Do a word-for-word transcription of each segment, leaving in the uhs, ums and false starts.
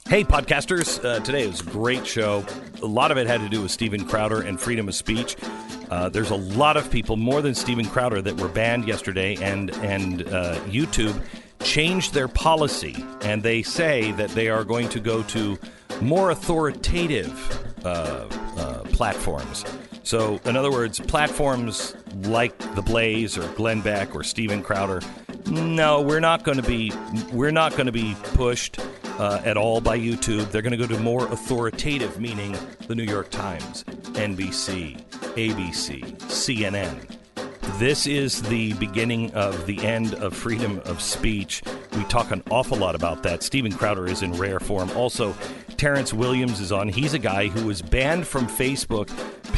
Hey, podcasters. Uh, today was a great show. A lot of it had to do with Steven Crowder and freedom of speech. Uh, there's a lot of people, more than Steven Crowder, that were banned yesterday, and, and uh, YouTube changed their policy, and they say that they are going to go to more authoritative uh, uh, platforms. So, in other words, platforms like The Blaze or Glenn Beck or Steven Crowder, no, we're not going to be we're not going to be pushed uh, at all by YouTube. They're going to go to more authoritative, meaning the New York Times, N B C, A B C, C N N. This is the beginning of the end of freedom of speech. We talk an awful lot about that. Steven Crowder is in rare form. Also, Terrence Williams is on. He's a guy who was banned from Facebook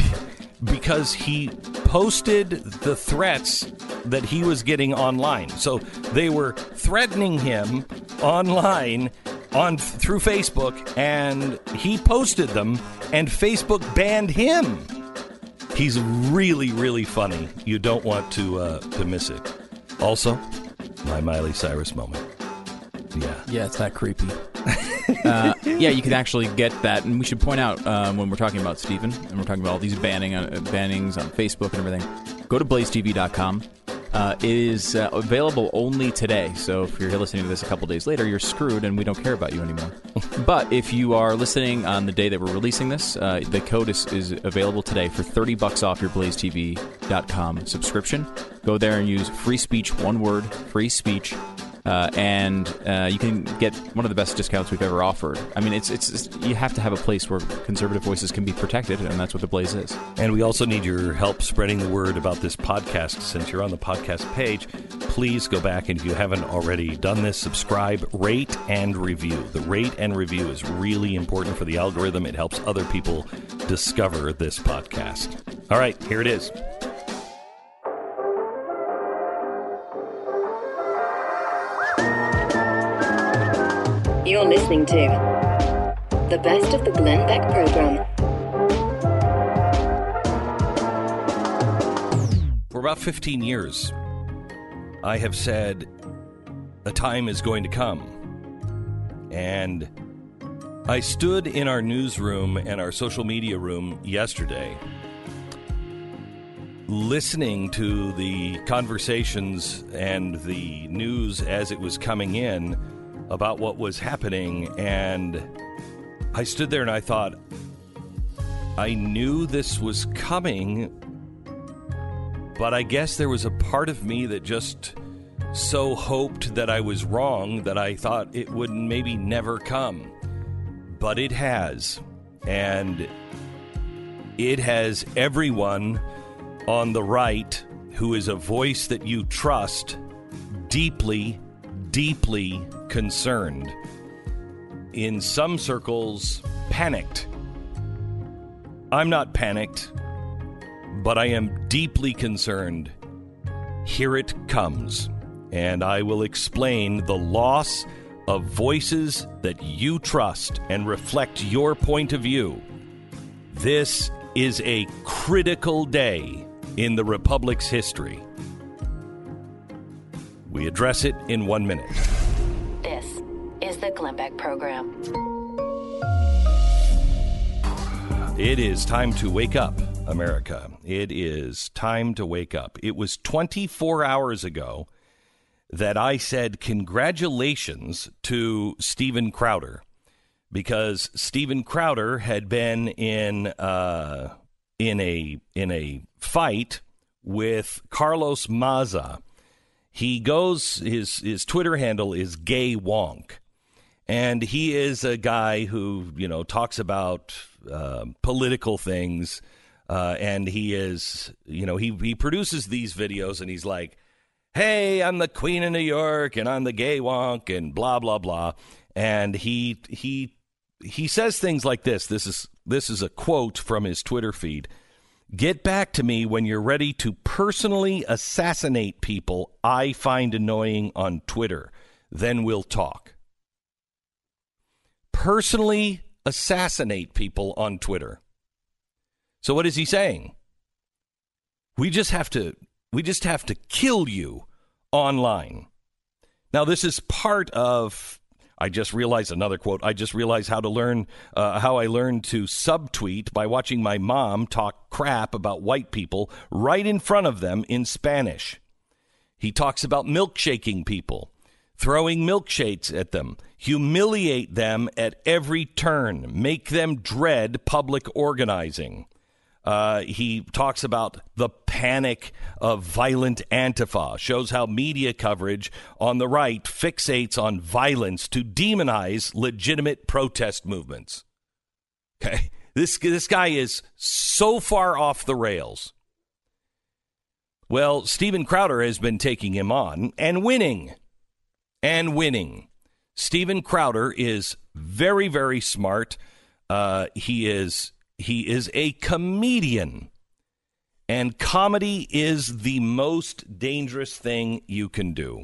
because he posted the threats that he was getting online. So they were threatening him online on through Facebook, and he posted them, and Facebook banned him. He's really, really funny. You don't want to uh, to miss it. Also, my Miley Cyrus moment. Yeah. Yeah, it's that creepy. uh, yeah, you can actually get that, and we should point out um, when we're talking about Steven, and we're talking about all these banning uh, bannings on Facebook and everything, go to blaze t v dot com. Uh, it is uh, available only today, so if you're listening to this a couple days later, you're screwed, and we don't care about you anymore. But if you are listening on the day that we're releasing this, uh, the code is, is available today for thirty bucks off your blaze t v dot com subscription. Go there and use free speech, one word, free speech. Uh, and uh, you can get one of the best discounts we've ever offered. I mean, it's, it's it's you have to have a place where conservative voices can be protected, and that's what The Blaze is. And we also need your help spreading the word about this podcast. Since you're on the podcast page, please go back, and if you haven't already done this, subscribe, rate, and review. The rate and review is really important for the algorithm. It helps other people discover this podcast. All right, here it is. You're listening to the best of the Glenn Beck program. For about fifteen years, I have said a time is going to come. And I stood in our newsroom and our social media room yesterday, listening to the conversations and the news as it was coming in about what was happening, and I stood there and I thought, I knew this was coming, but I guess there was a part of me that just so hoped that I was wrong that I thought it would maybe never come. But it has, and it has everyone on the right who is a voice that you trust deeply, deeply concerned. In some circles, panicked. I'm not panicked, but I am deeply concerned. Here it comes, and I will explain the loss of voices that you trust and reflect your point of view. This is a critical day in the Republic's history. We address it in one minute. This is the Glenn Beck program. It is time to wake up, America. It is time to wake up. It was twenty-four hours ago that I said congratulations to Steven Crowder, because Steven Crowder had been in uh, in a in a fight with Carlos Maza. He goes, his his Twitter handle is Gay Wonk, and he is a guy who, you know, talks about uh, political things, uh, and he is, you know, he he produces these videos, and he's like, hey, I'm the Queen of New York, and I'm the Gay Wonk, and blah blah blah, and he he he says things like this. This is this is a quote from his Twitter feed. Get back to me when you're ready to personally assassinate people I find annoying on Twitter. Then we'll talk. Personally assassinate people on Twitter. So what is he saying? We just have to we just have to kill you online. Now, this is part of I just realized, another quote, I just realized how to learn, uh, how I learned to subtweet by watching my mom talk crap about white people right in front of them in Spanish. He talks about milkshaking people, throwing milkshakes at them, humiliate them at every turn, make them dread public organizing. Uh, he talks about the panic of violent Antifa, shows how media coverage on the right fixates on violence to demonize legitimate protest movements. Okay, this, this guy is so far off the rails. Well, Steven Crowder has been taking him on and winning. And winning. Steven Crowder is very, very smart. Uh, he is he is a comedian. And comedy is the most dangerous thing you can do.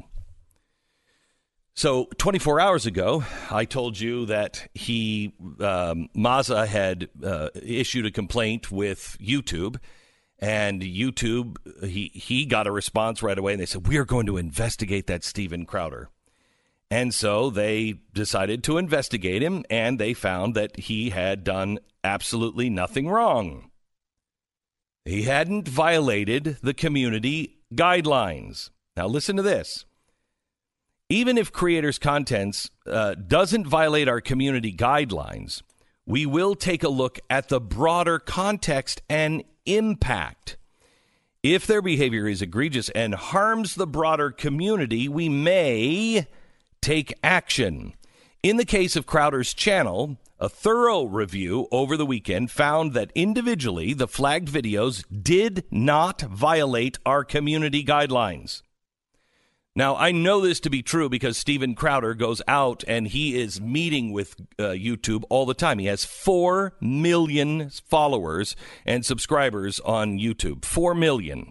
So twenty-four hours ago, I told you that he, um, Maza had uh, issued a complaint with YouTube. And YouTube, he, he got a response right away. And they said, we are going to investigate that Steven Crowder. And so they decided to investigate him, and they found that he had done absolutely nothing wrong. He hadn't violated the community guidelines. Now, listen to this. Even if creators' contents uh, doesn't violate our community guidelines, we will take a look at the broader context and impact. If their behavior is egregious and harms the broader community, we may take action. In the case of Crowder's channel, a thorough review over the weekend found that individually the flagged videos did not violate our community guidelines. Now, I know this to be true because Steven Crowder goes out and he is meeting with uh, YouTube all the time. He has four million followers and subscribers on YouTube. four million.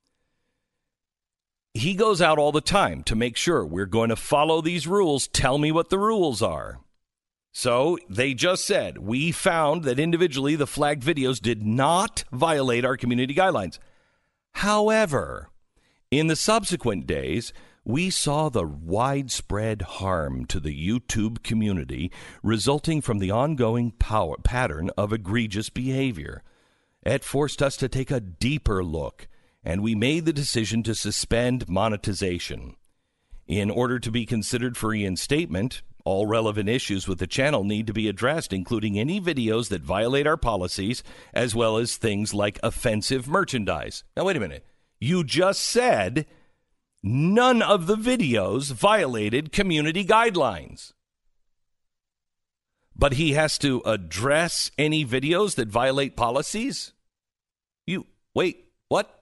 He goes out all the time to make sure we're going to follow these rules. Tell me what the rules are. So they just said, we found that individually the flagged videos did not violate our community guidelines. However, in the subsequent days, we saw the widespread harm to the YouTube community resulting from the ongoing power pattern of egregious behavior. It forced us to take a deeper look, and we made the decision to suspend monetization. In order to be considered for reinstatement, all relevant issues with the channel need to be addressed, including any videos that violate our policies, as well as things like offensive merchandise. Now, wait a minute. You just said none of the videos violated community guidelines. But he has to address any videos that violate policies? You, wait, what?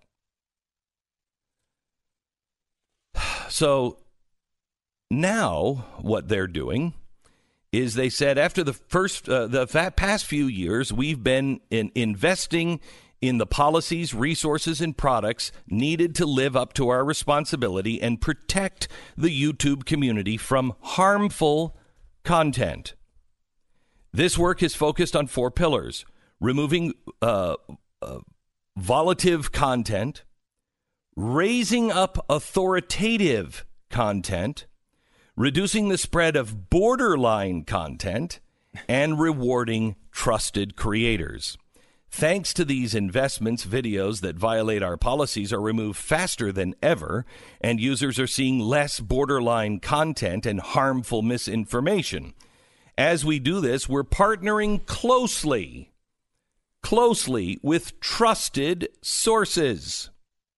So now what they're doing is they said after the first, uh, the past few years, we've been in investing in the policies, resources, and products needed to live up to our responsibility and protect the YouTube community from harmful content. This work is focused on four pillars: removing uh, uh, volitive content, raising up authoritative content, reducing the spread of borderline content, and rewarding trusted creators. Thanks to these investments, videos that violate our policies are removed faster than ever, and users are seeing less borderline content and harmful misinformation. As we do this, we're partnering closely, closely with trusted sources.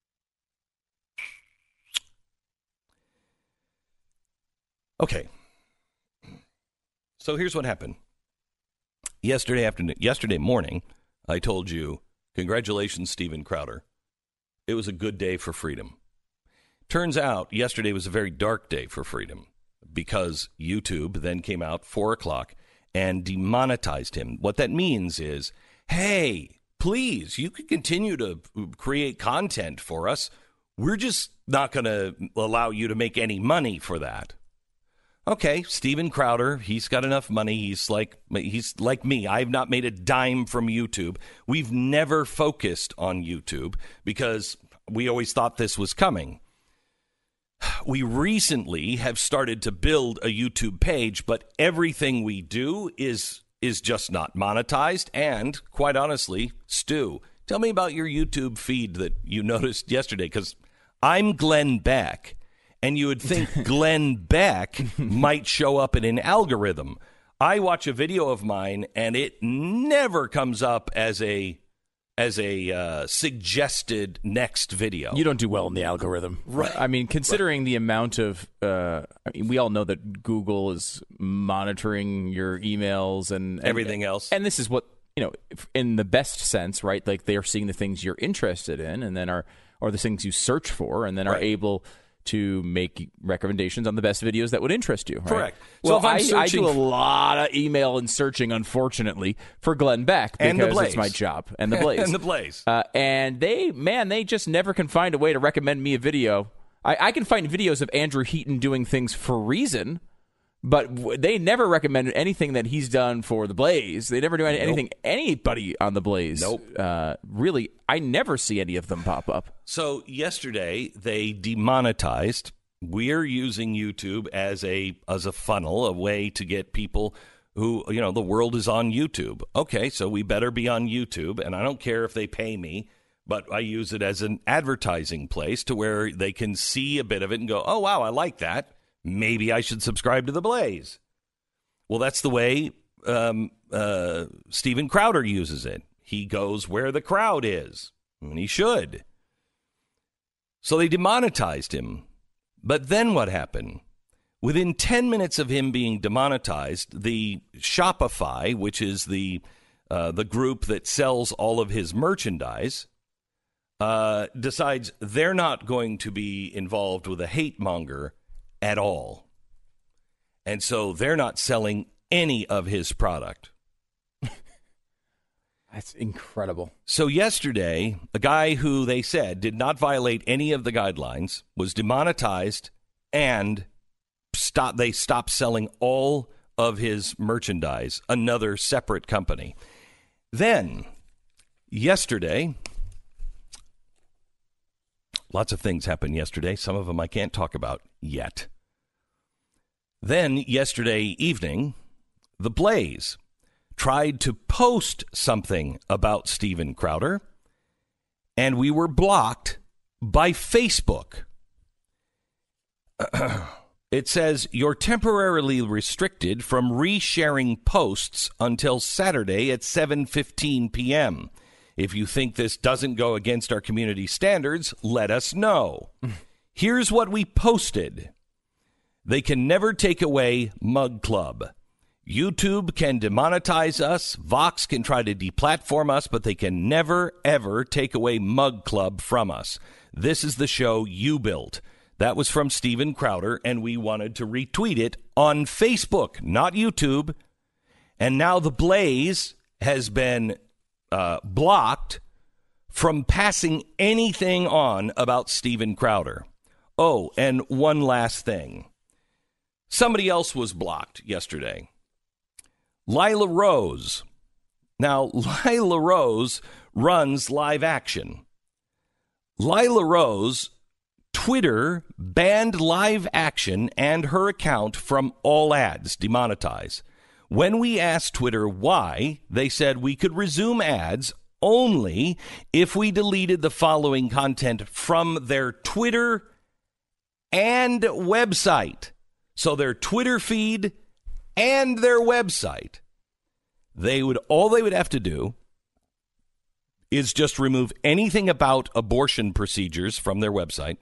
Okay. So here's what happened. Yesterday afternoon, yesterday morning, I told you, congratulations, Steven Crowder. It was a good day for freedom. Turns out yesterday was a very dark day for freedom because YouTube then came out four o'clock and demonetized him. What that means is, hey, please, you can continue to create content for us. We're just not going to allow you to make any money for that. Okay, Steven Crowder, he's got enough money. He's like he's like me. I've not made a dime from YouTube. We've never focused on YouTube because we always thought this was coming. we recently have started to build a YouTube page, but everything we do is is just not monetized. And quite honestly, Stu, tell me about your YouTube feed that you noticed yesterday, because I'm Glenn Beck, and you would think Glenn Beck might show up in an algorithm. I watch a video of mine, and it never comes up as a as a uh, suggested next video. You don't do well in the algorithm. Right. I mean, considering right. the amount of, uh, I mean, we all know that Google is monitoring your emails and, and everything else. And this is what, you know, in the best sense, right? Like they are seeing the things you're interested in and then are, or the things you search for and then right. are able to make recommendations on the best videos that would interest you. Right? Correct. Well, so if I'm I, searching... I do a lot of email and searching, unfortunately, for Glenn Beck because and the Blaze. It's my job. And the Blaze. and the Blaze. Uh, and they, man, they just never can find a way to recommend me a video. I, I can find videos of Andrew Heaton doing things for Reason, but w- they never recommend anything that he's done for the Blaze. They never do any, nope. anything, anybody on the Blaze. Nope. Uh, really, I never see any of them pop up. So yesterday they demonetized. We're using YouTube as a as a funnel, a way to get people who, you know, the world is on YouTube. Okay, so we better be on YouTube, and I don't care if they pay me, but I use it as an advertising place to where they can see a bit of it and go, oh, wow, I like that. Maybe I should subscribe to the Blaze. Well, that's the way um, uh, Steven Crowder uses it. He goes where the crowd is, and he should. So they demonetized him. But then what happened? Within ten minutes of him being demonetized, the Shopify, which is the uh, the group that sells all of his merchandise, uh, decides they're not going to be involved with a hate monger at all. And so they're not selling any of his product. That's incredible. So yesterday, a guy who they said did not violate any of the guidelines was demonetized, and stop, they stopped selling all of his merchandise, another separate company. Then, yesterday, lots of things happened yesterday. Some of them I can't talk about yet. Then, yesterday evening, The Blaze tried to post something about Steven Crowder, and we were blocked by Facebook. It says, you're temporarily restricted from resharing posts until Saturday at seven fifteen p.m. If you think this doesn't go against our community standards, let us know. Here's what we posted. They can never take away Mug Club. YouTube can demonetize us. Vox can try to deplatform us, but they can never, ever take away Mug Club from us. This is the show you built. That was from Steven Crowder, and we wanted to retweet it on Facebook, not YouTube. And now The Blaze has been uh, blocked from passing anything on about Steven Crowder. Oh, and one last thing. Somebody else was blocked yesterday. Lila Rose. Now, Lila Rose runs Live Action. Lila Rose, Twitter banned Live Action and her account from all ads, demonetize. When we asked Twitter why, they said we could resume ads only if we deleted the following content from their Twitter and website. So their Twitter feed and their website. They would all they would have to do is just remove anything about abortion procedures from their website.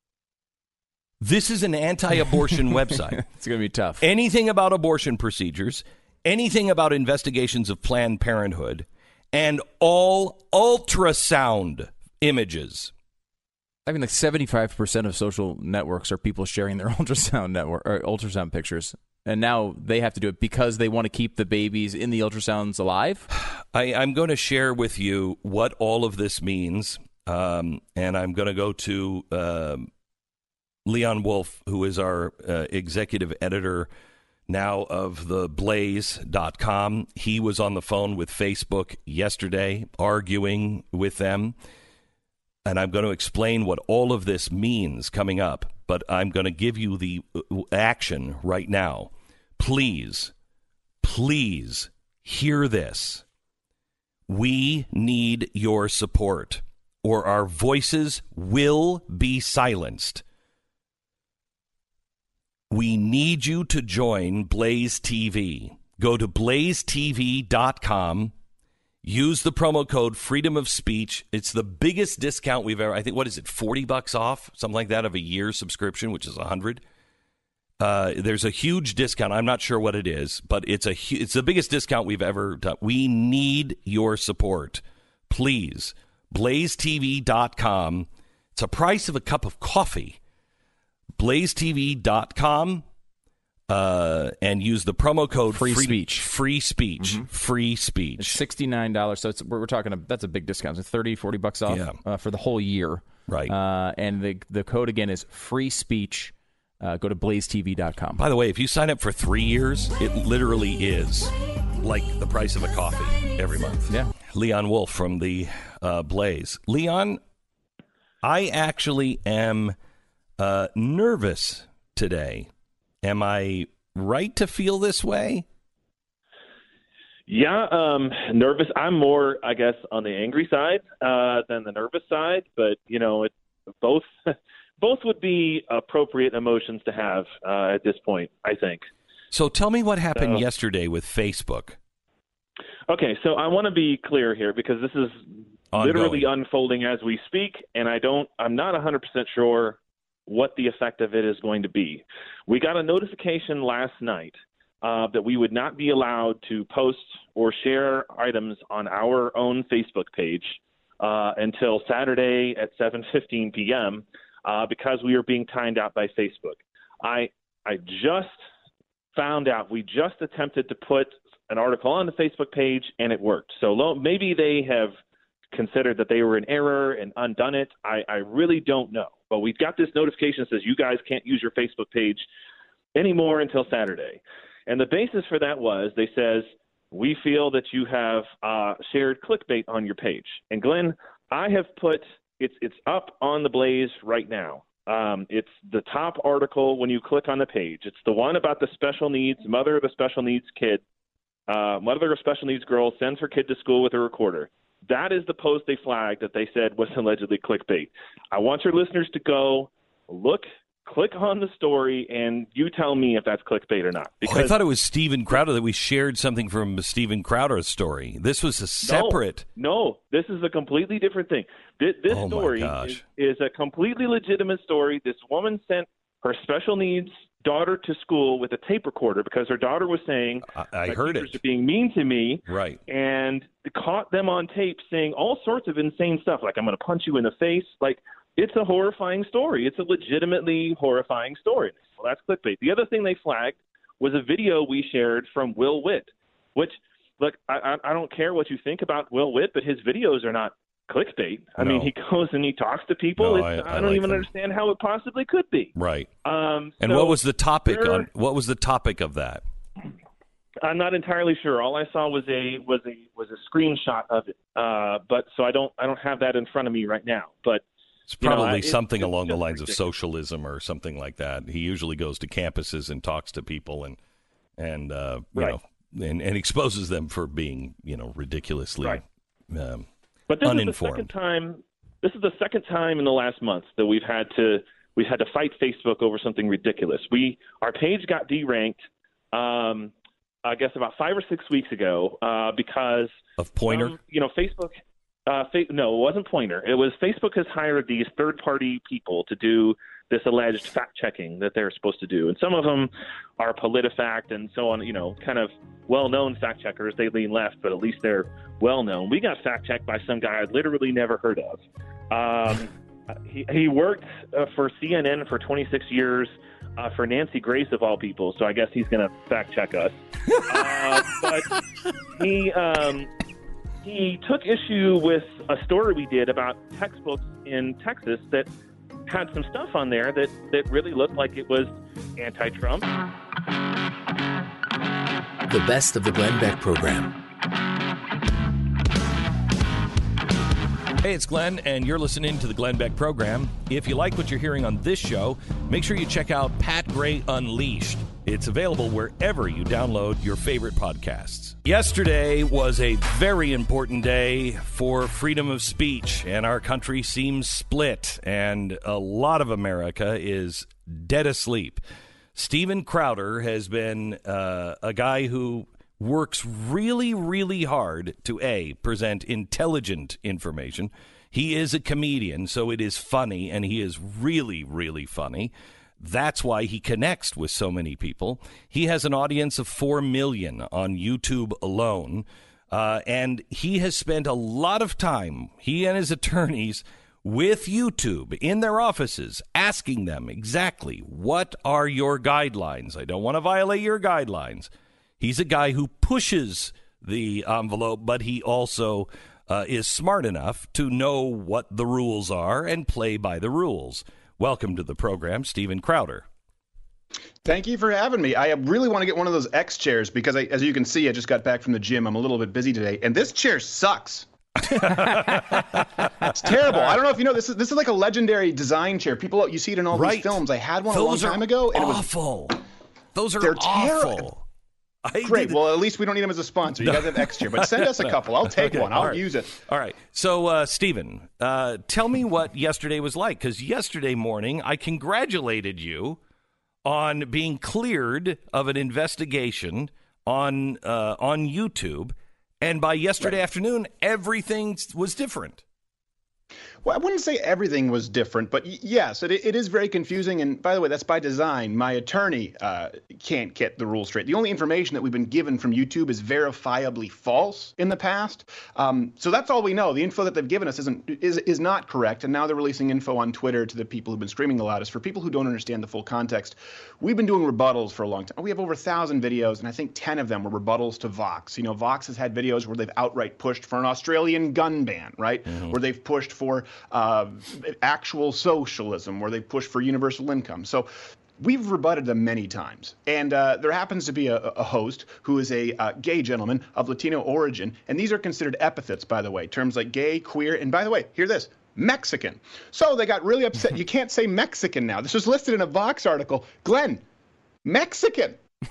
This is an anti-abortion website. It's going to be tough. Anything about abortion procedures, anything about investigations of Planned Parenthood, and all ultrasound images. I mean, like seventy-five percent of social networks are people sharing their ultrasound network or ultrasound pictures. And now they have to do it because they want to keep the babies in the ultrasounds alive? I, I'm going to share with you what all of this means. Um, and I'm going to go to uh, Leon Wolf, who is our uh, executive editor now of the blaze dot com. He was on the phone with Facebook yesterday, arguing with them. And I'm going to explain what all of this means coming up. but I'm going to give you the action right now. Please, please hear this. We need your support, or our voices will be silenced. We need you to join Blaze T V. Go to blaze t v dot com. Use the promo code Freedom of Speech. It's the biggest discount we've ever. I think what is it, forty bucks off, something like that, of a year subscription, which is a hundred. Uh, there's a huge discount. I'm not sure what it is, but it's a hu- it's the biggest discount we've ever done. We need your support, please. blaze t v dot com. It's a price of a cup of coffee. blaze t v dot com. Uh, and use the promo code free, free speech. Free speech. Mm-hmm. Free speech. It's sixty-nine dollars. So it's, we're, we're talking, a, that's a big discount. It's thirty, forty bucks off Yeah. uh, for the whole year. Right. Uh, and the the code again is free speech. Uh, go to blaze t v dot com. By the way, if you sign up for three years, it literally is like the price of a coffee every month. Yeah. Leon Wolf from the uh, Blaze. Leon, I actually am uh, nervous today. Am I right to feel this way? Yeah, um, nervous. I'm more, I guess, on the angry side uh, than the nervous side. But, you know, it, both both would be appropriate emotions to have uh, at this point, I think. So tell me what happened So, yesterday with Facebook. Okay, so I want to be clear here because this is Ongoing. literally unfolding as we speak, and I don't, I'm not one hundred percent sure what the effect of it is going to be. We got a notification last night uh, that we would not be allowed to post or share items on our own Facebook page uh, until Saturday at seven fifteen p.m. Uh, because we are being timed out by Facebook. I I just found out, we just attempted to put an article on the Facebook page, and it worked. So lo- maybe they have considered that they were in error and undone it. I, I really don't know. But we've got this notification that says you guys can't use your Facebook page anymore until Saturday. And the basis for that was they says, we feel that you have uh, shared clickbait on your page. And Glenn, I have put, it's it's up on the Blaze right now. Um, it's the top article when you click on the page. It's the one about the special needs, mother of a special needs kid. Uh, mother of a special needs girl sends her kid to school with a recorder. That is the post they flagged that they said was allegedly clickbait. I want your listeners to go look, click on the story, and you tell me if that's clickbait or not. Oh, I thought it was Steven Crowder, that we shared something from Steven Crowder's story. This was a separate. No, no, this is a completely different thing. This, this Oh, my story gosh. is, is a completely legitimate story. This woman sent her special needs daughter to school with a tape recorder because her daughter was saying, I, I "My heard teachers it. are being mean to me," Right. and caught them on tape saying all sorts of insane stuff, like "I'm going to punch you in the face." Like, it's a horrifying story. It's a legitimately horrifying story. Well, that's clickbait. The other thing they flagged was a video we shared from Will Witt, which, look, I, I, I don't care what you think about Will Witt, but his videos are not clickbait. I No. mean, he goes and he talks to people. No, it's, I- I, I don't like even them. understand how it possibly could be. Right. Um, And so what was the topic there- on what was the topic of that? I'm not entirely sure. All I saw was a was a was a screenshot of it. Uh, but so I don't I don't have that in front of me right now. But It's you know, probably I- it's- something it's along the just lines of ridiculous. socialism or something like that. He usually goes to campuses and talks to people and and uh, you Right. know and, and exposes them for being, you know, ridiculously Right. um, But this uninformed. is the second time. This is the second time in the last month that we've had to we've had to fight Facebook over something ridiculous. We our page got deranked, um, I guess about five or six weeks ago uh, because of Pointer. um, you know, Facebook. Uh, fa- no, it wasn't Pointer. It was Facebook has hired these third-party people to do this alleged fact-checking that they're supposed to do, and some of them are PolitiFact and so on. You know, kind of well-known fact-checkers. They lean left, but at least they're well-known. We got fact-checked by some guy I'd literally never heard of. Um, he, he worked uh, for C N N for twenty-six years. Uh, for Nancy Grace of all people, so I guess he's going to fact-check us. uh, but he. Um, He took issue with a story we did about textbooks in Texas that had some stuff on there that, that really looked like it was anti-Trump. The best of the Glenn Beck program. Hey, it's Glenn, and you're listening to the Glenn Beck Program. If you like what you're hearing on this show, make sure you check out Pat Gray Unleashed. It's available wherever you download your favorite podcasts. Yesterday was a very important day for freedom of speech, and our country seems split, and a lot of America is dead asleep. Steven Crowder has been uh, a guy who works really, really hard to, A, present intelligent information. He is a comedian, so it is funny, and he is really, really funny. That's why he connects with so many people. He has an audience of four million on YouTube alone, uh, and he has spent a lot of time, he and his attorneys, with YouTube in their offices, asking them exactly, what are your guidelines? I don't want to violate your guidelines. He's a guy who pushes the envelope, but he also uh, is smart enough to know what the rules are and play by the rules. Welcome to the program, Steven Crowder. Thank you for having me. I really want to get one of those X chairs because, I, as you can see, I just got back from the gym. I'm a little bit busy today, and this chair sucks. It's terrible. I don't know if you know, this is this is like a legendary design chair. People, you see it in all right. these films. I had one Those a long time ago, and awful. it was Those are they're awful. terrible. I Great. Well, at least we don't need them as a sponsor. You guys have X chair, but send us a couple. I'll take okay. one. I'll right. use it. All right. So, uh, Steven, uh, tell me what yesterday was like, because yesterday morning I congratulated you on being cleared of an investigation on uh, on YouTube, and by yesterday right. afternoon, everything was different. Well, I wouldn't say everything was different, but y- yes, it, it is very confusing. And by the way, that's by design. My attorney uh, can't get the rules straight. The only information that we've been given from YouTube is verifiably false in the past. Um, so that's all we know. The info that they've given us isn't is is not correct. And now they're releasing info on Twitter to the people who've been screaming the loudest. For people who don't understand the full context, we've been doing rebuttals for a long time. We have over a thousand videos, and I think ten of them were rebuttals to Vox. You know, Vox has had videos where they've outright pushed for an Australian gun ban, right? Mm-hmm. Where they've pushed for Uh, actual socialism, where they push for universal income. So we've rebutted them many times. And uh, there happens to be a, a host who is a uh, gay gentleman of Latino origin. And these are considered epithets, by the way, terms like gay, queer, and by the way, hear this, Mexican. So they got really upset. You can't say Mexican now. This was listed in a Vox article. Glenn, Mexican.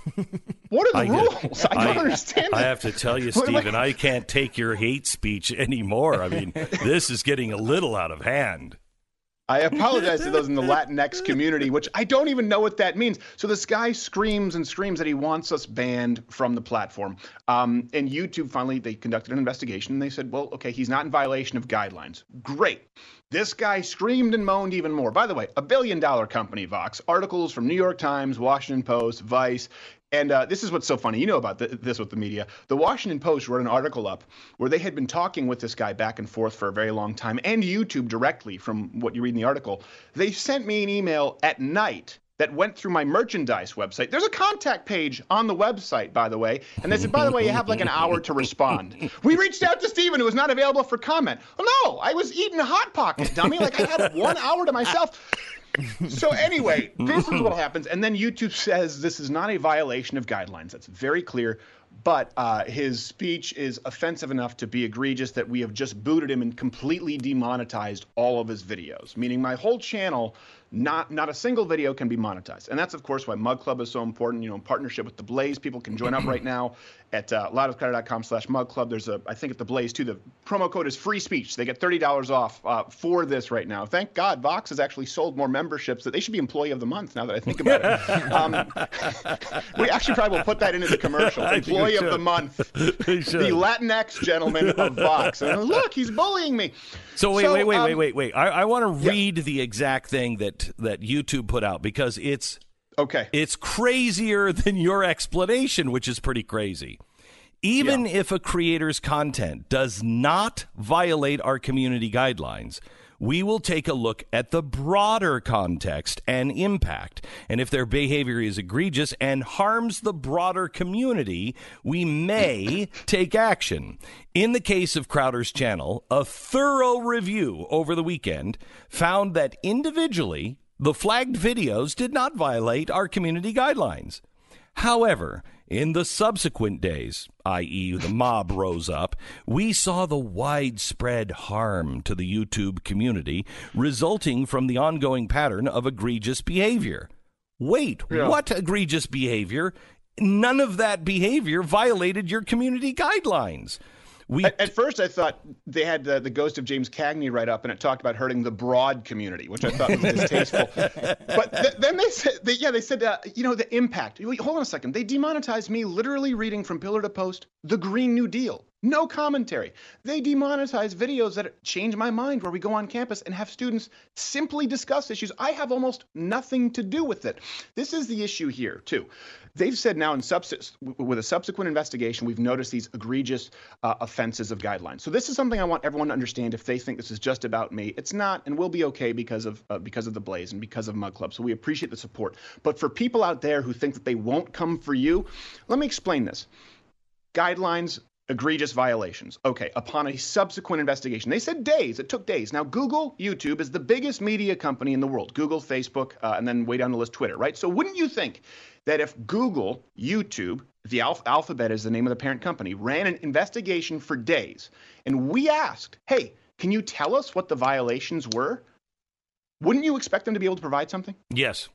What are the I, rules? I don't I, understand I it. have to tell you, Steven, I can't take your hate speech anymore. I mean, this is getting a little out of hand. I apologize to those in the Latinx community, which I don't even know what that means. So this guy screams and screams that he wants us banned from the platform. Um, and YouTube finally, they conducted an investigation, and they said, well, okay, he's not in violation of guidelines. Great. This guy screamed and moaned even more. By the way, a billion dollar company, Vox. Articles from New York Times, Washington Post, Vice. And uh, this is what's so funny. You know about the, this with the media. The Washington Post wrote an article up where they had been talking with this guy back and forth for a very long time, and YouTube directly from what you read in the article. They sent me an email at night that went through my merchandise website. There's a contact page on the website, by the way. And they said, by the way, you have like an hour to respond. We reached out to Steven, who was not available for comment. Oh, no, I was eating a Hot Pocket, dummy. Like I had one hour to myself. So anyway, this is what happens. And then YouTube says this is not a violation of guidelines. That's very clear. But uh, his speech is offensive enough to be egregious that we have just booted him and completely demonetized all of his videos, meaning my whole channel, not not a single video can be monetized. And that's, of course, why Mug Club is so important. You know, in partnership with The Blaze, people can join up right now at uh, loudofcrowder.com slash Mug Club. There's a, I think at The Blaze, too, the promo code is free speech. They get thirty dollars off uh, for this right now. Thank God Vox has actually sold more memberships that they should be Employee of the Month now that I think about it. Um, we actually probably will put that into the commercial. Employee of the Month. The Latinx gentleman of Vox. And look, he's bullying me. So wait, so, wait, wait, um, wait, wait, wait. I, I want to yeah. read the exact thing that, that YouTube put out because it's okay. It's crazier than your explanation, which is pretty crazy. Even yeah. if a creator's content does not violate our community guidelines, we will take a look at the broader context and impact. And if their behavior is egregious and harms the broader community, we may take action. In the case of Crowder's channel, a thorough review over the weekend found that individually, the flagged videos did not violate our community guidelines. However, In the subsequent days, that is the mob rose up, we saw the widespread harm to the YouTube community resulting from the ongoing pattern of egregious behavior. Wait, Yeah. what egregious behavior? None of that behavior violated your community guidelines. We At, at first, I thought they had the, the ghost of James Cagney right up, and it talked about hurting the broad community, which I thought was distasteful. But th- then they said, they, yeah, they said, uh, you know, the impact. Wait, hold on a second. They demonetized me literally reading from pillar to post the Green New Deal. No commentary. They demonetize videos that change my mind, where we go on campus and have students simply discuss issues. I have almost nothing to do with it. This is the issue here, too. They've said now in subs- with a subsequent investigation, we've noticed these egregious uh, offenses of guidelines. So this is something I want everyone to understand. If they think this is just about me, it's not, and we'll be okay because of uh, because of the Blaze and because of Mug Club. So we appreciate the support. But for people out there who think that they won't come for you, let me explain this. Guidelines, egregious violations. Okay, upon a subsequent investigation, they said days. It took days. Now, Google, YouTube is the biggest media company in the world. Google, Facebook, uh, and then way down the list, Twitter, right? So wouldn't you think that if Google, YouTube, the Alph- Alphabet is the name of the parent company, ran an investigation for days, and we asked, hey, can you tell us what the violations were? Wouldn't you expect them to be able to provide something? yes.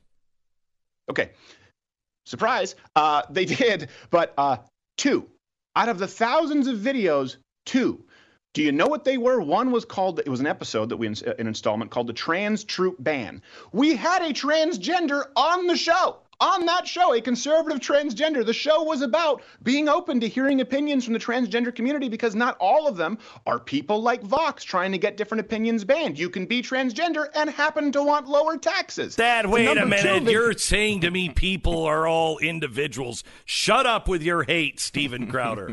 Okay. Surprise. Uh, they did, but uh, two. Out of the thousands of videos, two. Do you know what they were? One was called, it was an episode that we, an installment called the Trans Troop Ban. We had a transgender on the show. On that show, a conservative transgender. The show was about being open to hearing opinions from the transgender community, because not all of them are people like Vox trying to get different opinions banned. You can be transgender and happen to want lower taxes. Dad, The wait a number two minute. vid- You're saying to me people are all individuals. Shut up with your hate, Steven Crowder.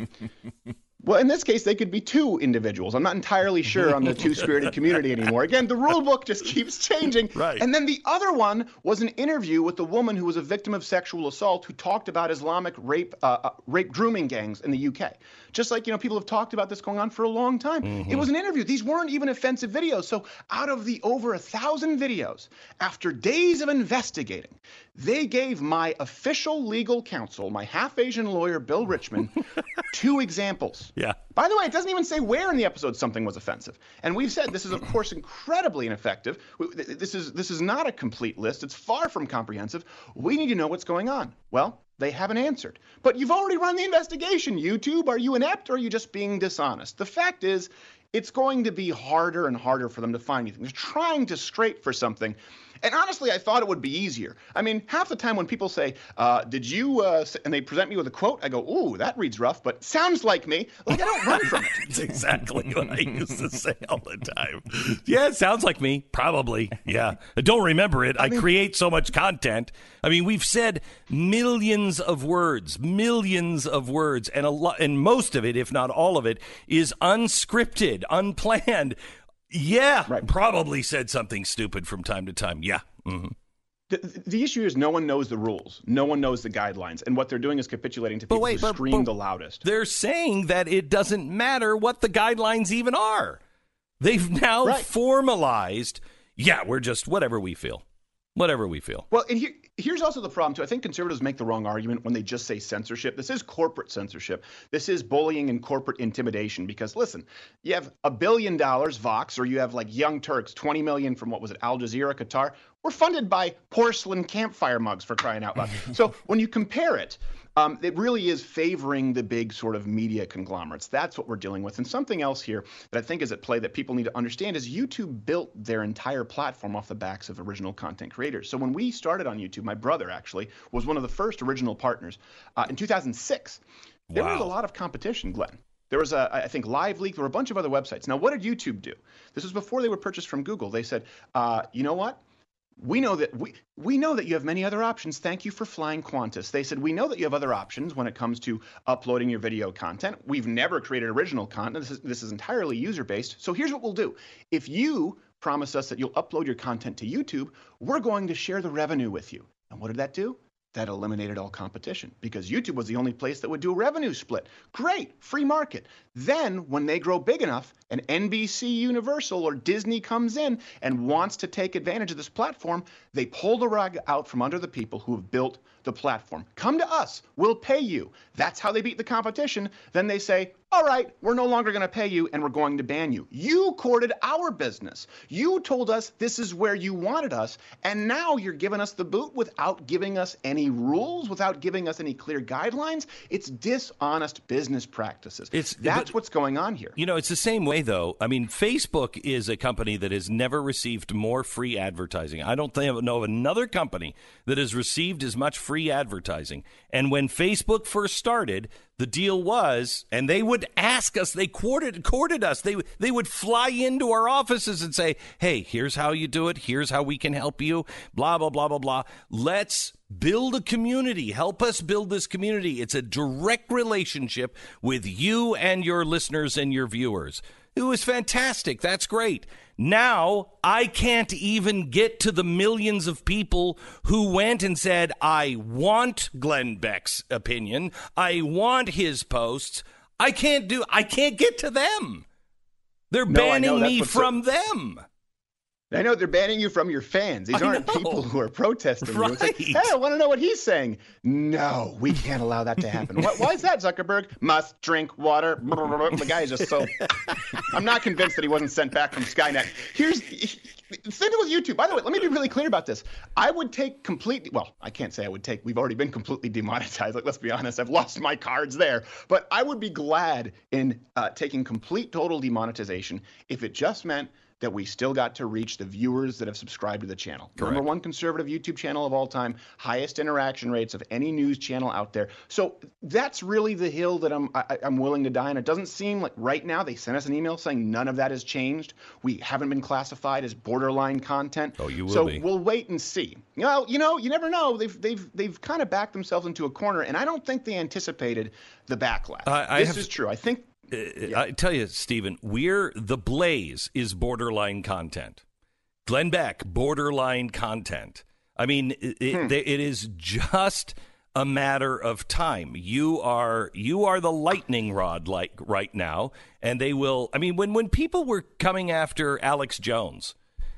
Well, in this case, they could be two individuals. I'm not entirely sure on the two-spirited community anymore. Again, the rule book just keeps changing. Right. And then the other one was an interview with a woman who was a victim of sexual assault who talked about Islamic rape, uh, uh, rape grooming gangs in the U K. Just like, you know, people have talked about this going on for a long time. Mm-hmm. It was an interview. These weren't even offensive videos. So out of the over a thousand videos, after days of investigating, they gave my official legal counsel, my half-Asian lawyer, Bill Richmond, two examples. Yeah. By the way, it doesn't even say where in the episode something was offensive. And we've said this is, of course, incredibly ineffective. We- th- This is this is not a complete list. It's far from comprehensive. We need to know what's going on. Well, they haven't answered. But you've already run the investigation, YouTube. Are you inept or are you just being dishonest? The fact is, it's going to be harder and harder for them to find anything. They're trying to scrape for something. And honestly, I thought it would be easier. I mean, half the time when people say, uh, did you, uh, s- and they present me with a quote, I go, ooh, that reads rough, but sounds like me. Like, I don't run from it. That's exactly what I used to say all the time. Yeah, it sounds like me. Probably. Yeah. I don't remember it. I, create so much content. I mean, we've said millions of words, millions of words, and a lot, and most of it, if not all of it, is unscripted, unplanned. Yeah, Right. probably said something stupid from time to time. Yeah. hmm The, the issue is no one knows the rules. No one knows the guidelines. And what they're doing is capitulating to But people wait, who but- scream but- the loudest. They're saying that it doesn't matter what the guidelines even are. They've now Right. formalized, yeah, we're just whatever we feel. Whatever we feel. Well, and here, here's also the problem, too. I think conservatives make the wrong argument when they just say censorship. This is corporate censorship. This is bullying and corporate intimidation because, listen, you have a billion dollars, Vox, or you have like Young Turks, twenty million from, what was it, Al Jazeera, Qatar. We're funded by porcelain campfire mugs, for crying out loud. So when you compare it, um, it really is favoring the big sort of media conglomerates. That's what we're dealing with. And something else here that I think is at play that people need to understand is YouTube built their entire platform off the backs of original content creators. So when we started on YouTube, my brother actually was one of the first original partners. Uh, in two thousand six, there was a Wow. lot of competition, Glenn. There was, a, I think, LiveLeak. There were a bunch of other websites. Now, what did YouTube do? This was before they were purchased from Google. They said, uh, you know what? We know that we we know that you have many other options. Thank you for flying Qantas. They said, we know that you have other options when it comes to uploading your video content. We've never created original content. This is, this is entirely user-based. So here's what we'll do. If you promise us that you'll upload your content to YouTube, we're going to share the revenue with you. And what did that do? That eliminated all competition because YouTube was the only place that would do a revenue split. Great, free market. Then when they grow big enough and N B C Universal or Disney comes in and wants to take advantage of this platform, they pull the rug out from under the people who have built the platform. Come to us. We'll pay you. That's how they beat the competition. Then they say, all right, we're no longer going to pay you and we're going to ban you. You courted our business. You told us this is where you wanted us, and now you're giving us the boot without giving us any rules, without giving us any clear guidelines. It's dishonest business practices. It's, That's but, what's going on here. You know, it's the same way, though. I mean, Facebook is a company that has never received more free advertising. I don't think, know of another company that has received as much free advertising. And when Facebook first started, the deal was, and they would ask us, they courted, courted us. They, they would fly into our offices and say, hey, here's how you do it. Here's how we can help you. Blah, blah, blah, blah, blah. Let's build a community. Help us build this community. It's a direct relationship with you and your listeners and your viewers. It was fantastic. That's great. Now, I can't even get to the millions of people who went and said, I want Glenn Beck's opinion. I want his posts. I can't do, I can't get to them. They're no, banning me from so- them. I know they're banning you from your fans. These aren't people who are protesting right. you. It's like, hey, I want to know what he's saying. No, we can't allow that to happen. Why, why is that, Zuckerberg? Must drink water. The guy is just so... I'm not convinced that he wasn't sent back from Skynet. Here's... The thing with YouTube, by the way, let me be really clear about this. I would take completely... Well, I can't say I would take... We've already been completely demonetized. Like, let's be honest. I've lost my cards there. But I would be glad in uh, taking complete, total demonetization if it just meant that we still got to reach the viewers that have subscribed to the channel. Correct. Number one conservative YouTube channel of all time, highest interaction rates of any news channel out there. So that's really the hill that I'm I, I'm willing to die on. It doesn't seem like right now they sent us an email saying none of that has changed. We haven't been classified as borderline content. Oh, you will so be. So we'll wait and see. You know, you know, you never know. They've they've they've kind of backed themselves into a corner, and I don't think they anticipated the backlash. Uh, I this have... is true. I think. Yeah. I tell you, Stephen, we're The Blaze is borderline content. Glenn Beck, borderline content. I mean, it, hmm. it, it is just a matter of time. You are you are the lightning rod like right now, and they will. I mean, when when people were coming after Alex Jones,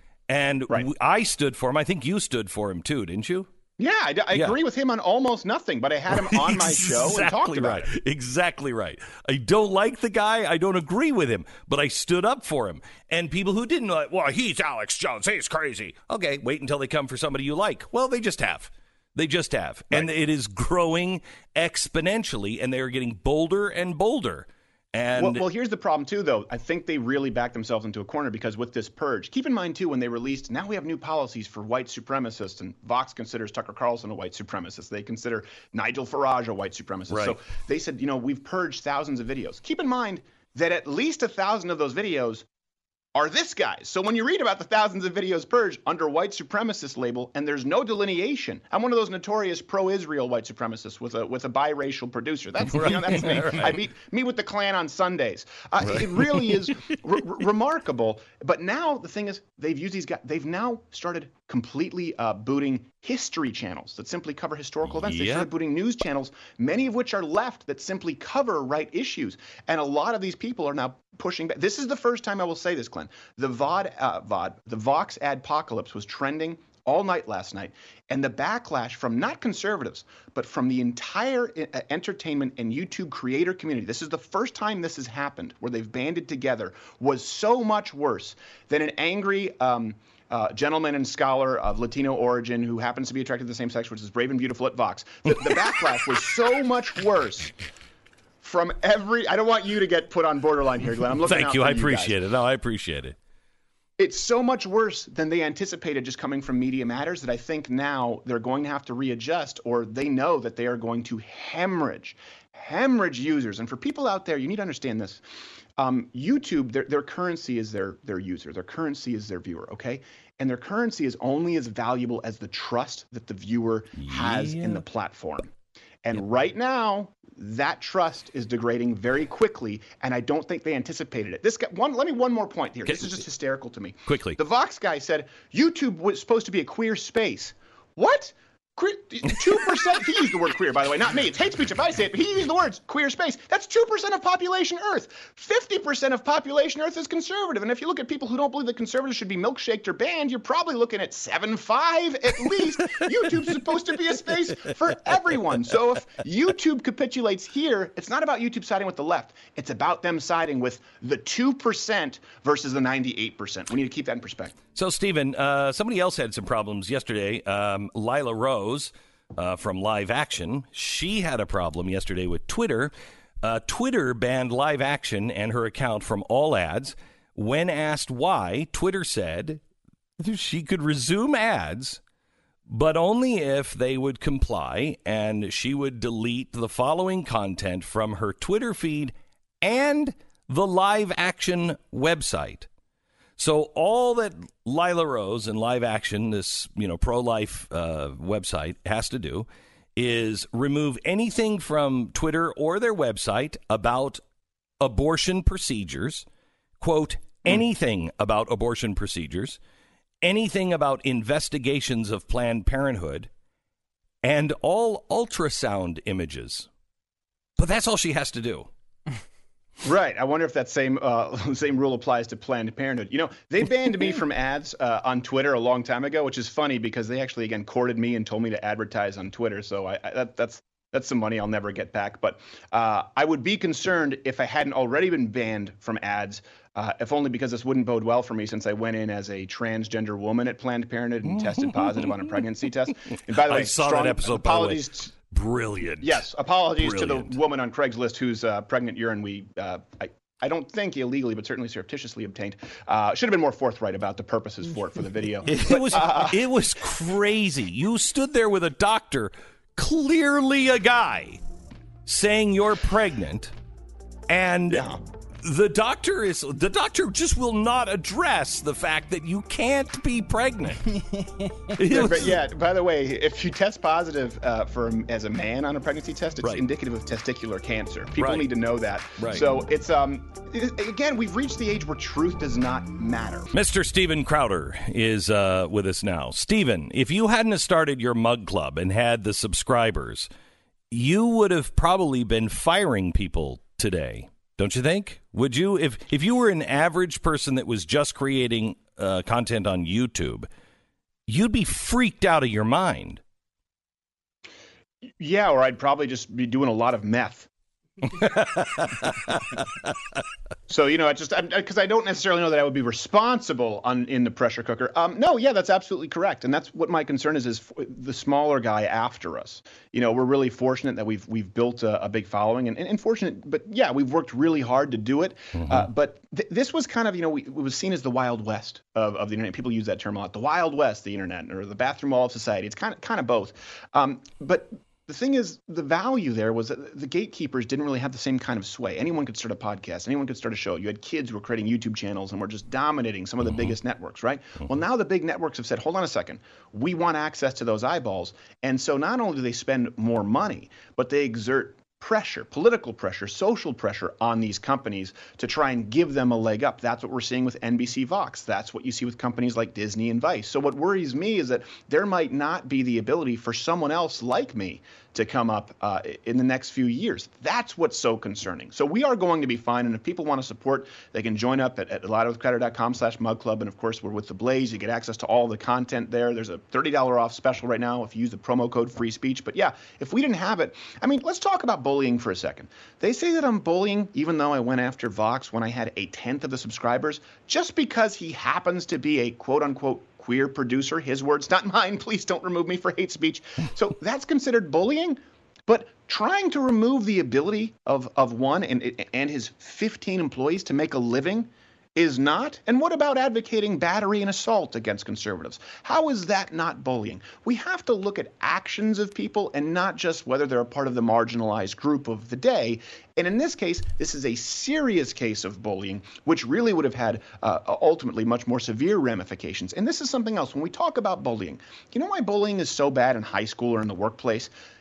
and right. I stood for him, I think you stood for him too, didn't you? Yeah, I, I yeah. agree with him on almost nothing, but I had him on my show exactly and talked about right. it. Exactly right. I don't like the guy. I don't agree with him, but I stood up for him. And people who didn't like, well, he's Alex Jones. He's crazy. Okay, wait until they come for somebody you like. Well, they just have. They just have. Right. And it is growing exponentially, and they are getting bolder and bolder. And well, well, here's the problem, too, though. I think they really backed themselves into a corner because with this purge, keep in mind, too, when they released, now we have new policies for white supremacists, and Vox considers Tucker Carlson a white supremacist. They consider Nigel Farage a white supremacist. Right. So they said, you know, we've purged thousands of videos. Keep in mind that at least a thousand of those videos are this guy's. So when you read about the thousands of videos purged under white supremacist label, and there's no delineation, I'm one of those notorious pro-Israel white supremacists with a with a biracial producer. That's right. you know that's me. Right. I meet meet with the Klan on Sundays. Uh, right. It really is re- remarkable. But now the thing is, they've used these guys. They've now started completely uh, booting history channels that simply cover historical events. Yep. They started booting news channels, many of which are left that simply cover right issues. And a lot of these people are now pushing back. This is the first time I will say this, Glenn. The V O D, uh, V O D, the Vox adpocalypse was trending all night last night, and the backlash from not conservatives, but from the entire uh, entertainment and YouTube creator community, this is the first time this has happened where they've banded together, was so much worse than an angry um, uh, gentleman and scholar of Latino origin who happens to be attracted to the same sex, which is brave and beautiful at Vox. The, the backlash was so much worse from every... I don't want you to get put on borderline here, Glenn. I'm looking Thank out you. for I you appreciate guys. it. No, I appreciate it. It's so much worse than they anticipated just coming from Media Matters that I think now they're going to have to readjust, or they know that they are going to hemorrhage, hemorrhage users. And for people out there, you need to understand this. Um, YouTube, their, their currency is their, their user. Their currency is their viewer, okay? And their currency is only as valuable as the trust that the viewer has yeah. in the platform. And yep. right now, that trust is degrading very quickly, and I don't think they anticipated it. This guy, one, let me one more point here. This is just hysterical to me. Quickly. The Vox guy said YouTube was supposed to be a queer space. What? two percent, he used the word queer, by the way, not me. It's hate speech if I say it, but he used the words queer space. That's two percent of population Earth. fifty percent of population Earth is conservative. And if you look at people who don't believe that conservatives should be milkshaked or banned, you're probably looking at seven five at least. YouTube's supposed to be a space for everyone. So if YouTube capitulates here, it's not about YouTube siding with the left. It's about them siding with the two percent versus the ninety-eight percent. We need to keep that in perspective. So, Stephen, uh, somebody else had some problems yesterday. Um, Lila Rose uh, from Live Action, she had a problem yesterday with Twitter. Uh, Twitter banned Live Action and her account from all ads. When asked why, Twitter said she could resume ads, but only if they would comply, and she would delete the following content from her Twitter feed and the Live Action website. So all that Lila Rose and Live Action, this you know pro-life uh, website, has to do is remove anything from Twitter or their website about abortion procedures, quote, anything about abortion procedures, anything about investigations of Planned Parenthood, and all ultrasound images. But that's all she has to do. Right. I wonder if that same uh, same rule applies to Planned Parenthood. You know, they banned me from ads uh, on Twitter a long time ago, which is funny because they actually, again, courted me and told me to advertise on Twitter. So I, I, that, that's that's some money I'll never get back. But uh, I would be concerned if I hadn't already been banned from ads, uh, if only because this wouldn't bode well for me since I went in as a transgender woman at Planned Parenthood and tested positive on a pregnancy test. And by the way, I saw strong that episode, apologies. By the way. Brilliant. Yes, apologies Brilliant. to the woman on Craigslist whose uh, pregnant urine we, uh, I, I don't think illegally, but certainly surreptitiously obtained. Uh, should have been more forthright about the purposes for it for the video. It but, was uh, it was crazy. You stood there with a doctor, clearly a guy, saying you're pregnant, and yeah. the doctor is the doctor just will not address the fact that you can't be pregnant. yeah, but yeah, by the way, if you test positive uh, for as a man on a pregnancy test, it's Right. indicative of testicular cancer. People Right. need to know that. Right. So it's um it, again, we've reached the age where truth does not matter. Mister Steven Crowder is uh, with us now. Steven, if you hadn't have started your mug club and had the subscribers, you would have probably been firing people today. Don't you think? Would you, if if you were an average person that was just creating uh, content on YouTube, you'd be freaked out of your mind. Yeah, or I'd probably just be doing a lot of meth. So, you know, I just because I don't necessarily know that I would be responsible on in the pressure cooker. Um, no, yeah, that's absolutely correct, and that's what my concern is: is the smaller guy after us. You know, we're really fortunate that we've we've built a, a big following, and, and, and fortunate, but yeah, we've worked really hard to do it. Mm-hmm. Uh, but th- this was kind of, you know, we, it was seen as the Wild West of, of the internet. People use that term a lot: the Wild West, the internet, or the bathroom wall of society. It's kind of kind of both. Um, but the thing is, the value there was that the gatekeepers didn't really have the same kind of sway. Anyone could start a podcast. Anyone could start a show. You had kids who were creating YouTube channels and were just dominating some of the mm-hmm. biggest networks, right? Mm-hmm. Well, now the big networks have said, hold on a second. We want access to those eyeballs. And so not only do they spend more money, but they exert pressure, political pressure, social pressure on these companies to try and give them a leg up. That's what we're seeing with N B C Vox. That's what you see with companies like Disney and Vice. So what worries me is that there might not be the ability for someone else like me to come up uh, in the next few years. That's what's so concerning. So we are going to be fine. And if people want to support, they can join up at, at louderwithcrowder.com slash mug club. And of course, we're with the Blaze. You get access to all the content there. There's a thirty dollars off special right now if you use the promo code free speech. But yeah, if we didn't have it, I mean, let's talk about bullying for a second. They say that I'm bullying, even though I went after Vox when I had a tenth of the subscribers, just because he happens to be a quote unquote queer producer. His words, not mine. Please don't remove me for hate speech. So that's considered bullying. But trying to remove the ability of, of one and, and his fifteen employees to make a living is not. And what about advocating battery and assault against conservatives? How is that not bullying? We have to look at actions of people and not just whether they're a part of the marginalized group of the day. And in this case, this is a serious case of bullying, which really would have had uh, ultimately much more severe ramifications. And this is something else. When we talk about bullying, you know why bullying is so bad in high school or in the workplace?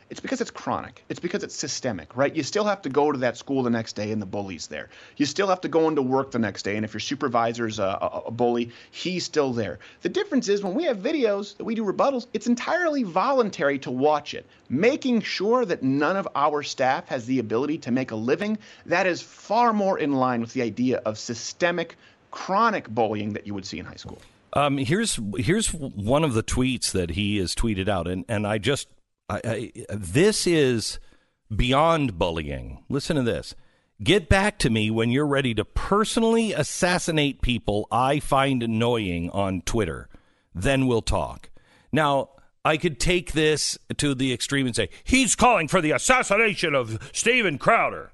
It's because it's chronic. It's because it's systemic, right? You still have to go to that school the next day and the bully's there. You still have to go into work the next day, and if your supervisor's a, a, a bully, he's still there. The difference is when we have videos that we do rebuttals, it's entirely voluntary to watch it. Making sure that none of our staff has the ability to make a living, that is far more in line with the idea of systemic, chronic bullying that you would see in high school. Um, here's here's one of the tweets that he has tweeted out, and, and I just I, I, this is beyond bullying. Listen to this. Get back to me when you're ready to personally assassinate people I find annoying on Twitter. Then we'll talk. Now, I could take this to the extreme and say, he's calling for the assassination of Steven Crowder.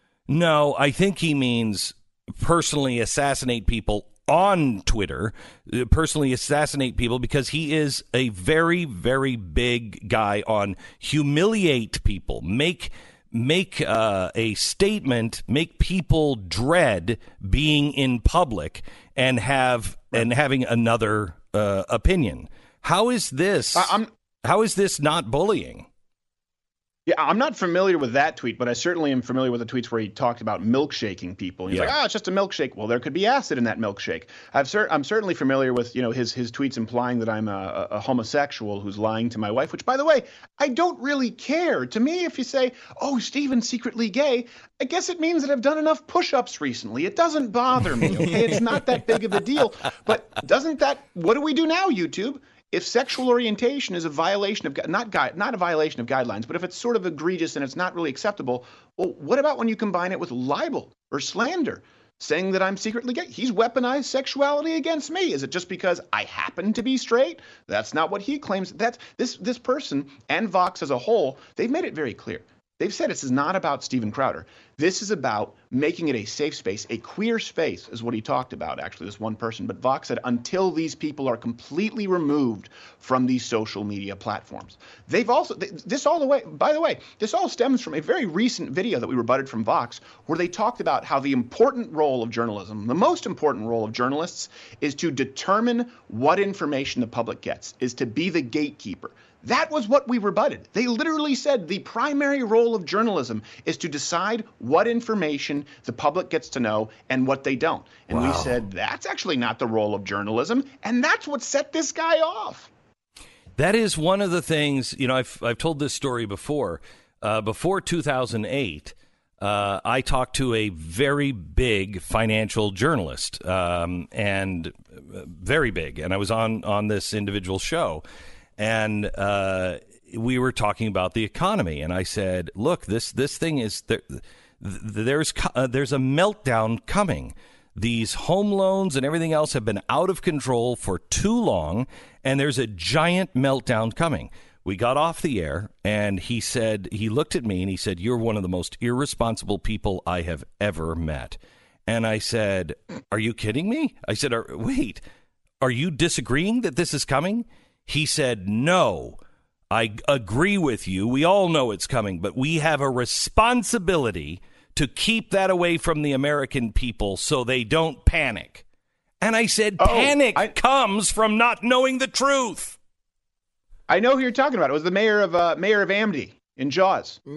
No, I think he means personally assassinate people on Twitter, personally assassinate people, because he is a very, very big guy on humiliate people, make make uh, a statement, make people dread being in public and have and having another uh, opinion. How is this? I'm, how is this not bullying? Yeah, I'm not familiar with that tweet, but I certainly am familiar with the tweets where he talked about milkshaking people. He's yeah. like, ah, oh, it's just a milkshake. Well, there could be acid in that milkshake. I've cer- I'm certainly familiar with, you know, his his tweets implying that I'm a, a homosexual who's lying to my wife, which, by the way, I don't really care. To me, if you say, oh, Steven's secretly gay, I guess it means that I've done enough push-ups recently. It doesn't bother me, okay? It's not that big of a deal. But doesn't that, what do we do now, YouTube? If sexual orientation is a violation of, not gui- not a violation of guidelines, but if it's sort of egregious and it's not really acceptable, well, what about when you combine it with libel or slander, saying that I'm secretly gay? He's weaponized sexuality against me. Is it just because I happen to be straight? That's not what he claims. That's this this person and Vox as a whole, they've made it very clear. They've said this is not about Steven Crowder. This is about making it a safe space, a queer space is what he talked about, actually, this one person. But Vox said until these people are completely removed from these social media platforms. They've also, this all the way, by the way, this all stems from a very recent video that we rebutted from Vox, where they talked about how the important role of journalism, the most important role of journalists, is to determine what information the public gets, is to be the gatekeeper. That was what we rebutted. They literally said the primary role of journalism is to decide what information the public gets to know and what they don't. And wow. we said that's actually not the role of journalism, and that's what set this guy off. That is one of the things, you know, I've, I've told this story before. Uh, before two thousand eight, uh, I talked to a very big financial journalist, um, and very big, and I was on, on this individual show. And uh, we were talking about the economy, and I said, "Look, this this thing is there, there's uh, there's a meltdown coming. These home loans and everything else have been out of control for too long, and there's a giant meltdown coming." We got off the air, and he said, he looked at me and he said, "You're one of the most irresponsible people I have ever met." And I said, "Are you kidding me?" I said, are, "Wait, are you disagreeing that this is coming?" He said, "No, I agree with you. We all know it's coming, but we have a responsibility to keep that away from the American people so they don't panic." And I said, oh, panic I, comes from not knowing the truth. I know who you're talking about. It was the mayor of uh, mayor of Amity in Jaws. I'm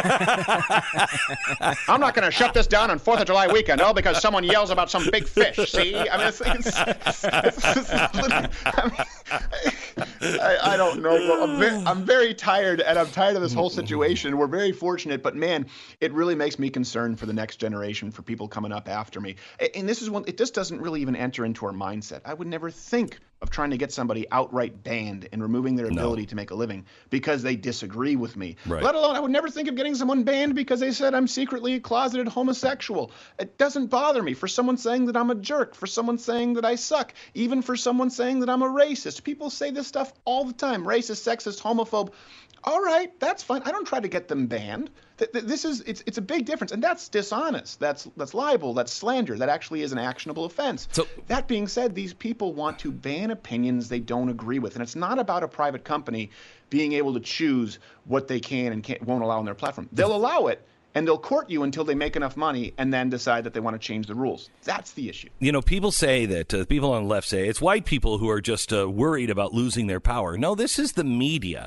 not going to shut this down on fourth of July weekend, all because someone yells about some big fish. See? I mean, it's, it's, it's, it's, it's I, mean, I, I don't know. I'm very, I'm very tired, and I'm tired of this whole situation. We're very fortunate, but man, it really makes me concerned for the next generation, for people coming up after me. And this is one, it just doesn't really even enter into our mindset. I would never think of trying to get somebody outright banned and removing their ability no. to make a living because they disagree with me. Right. Let alone, I would never think of getting someone banned because they said I'm secretly a closeted homosexual. It doesn't bother me. For someone saying that I'm a jerk, for someone saying that I suck, even for someone saying that I'm a racist. People say this stuff all the time. Racist, sexist, homophobe. All right, that's fine. I don't try to get them banned. This is it's it's a big difference, and that's dishonest. That's that's libel. That's slander. That actually is an actionable offense. So that being said, these people want to ban opinions they don't agree with, and it's not about a private company being able to choose what they can and can't, won't allow on their platform. They'll allow it, and they'll court you until they make enough money and then decide that they want to change the rules. That's the issue. You know, people say that, uh, people on the left say, it's white people who are just uh, worried about losing their power. No, this is the media.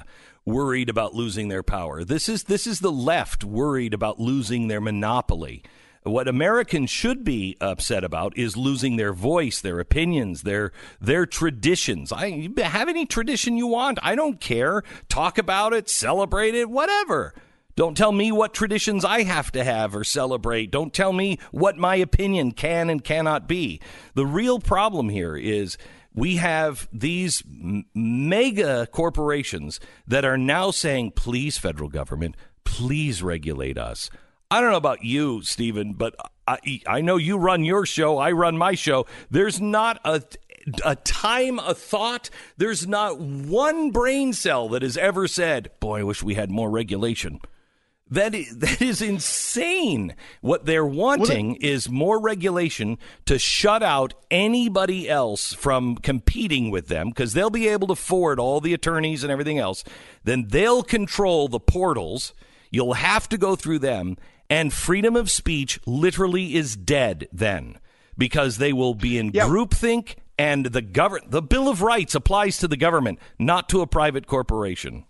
worried about losing their power. This is this is the left worried about losing their monopoly. What Americans should be upset about is losing their voice, their opinions, their their traditions. I have any tradition you want. I don't care. Talk about it, celebrate it, whatever. Don't tell me what traditions I have to have or celebrate. Don't tell me what my opinion can and cannot be. The real problem here is we have these m- mega corporations that are now saying, please, federal government, please regulate us. I don't know about you, Stephen, but I, I know you run your show. I run my show. There's not a, a time, a thought. There's not one brain cell that has ever said, boy, I wish we had more regulation. That is, that is insane. What they're wanting well, is more regulation to shut out anybody else from competing with them, because they'll be able to afford all the attorneys and everything else. Then they'll control the portals. You'll have to go through them. And freedom of speech literally is dead then, because they will be in yep. groupthink, and the govern- the Bill of Rights applies to the government, not to a private corporation.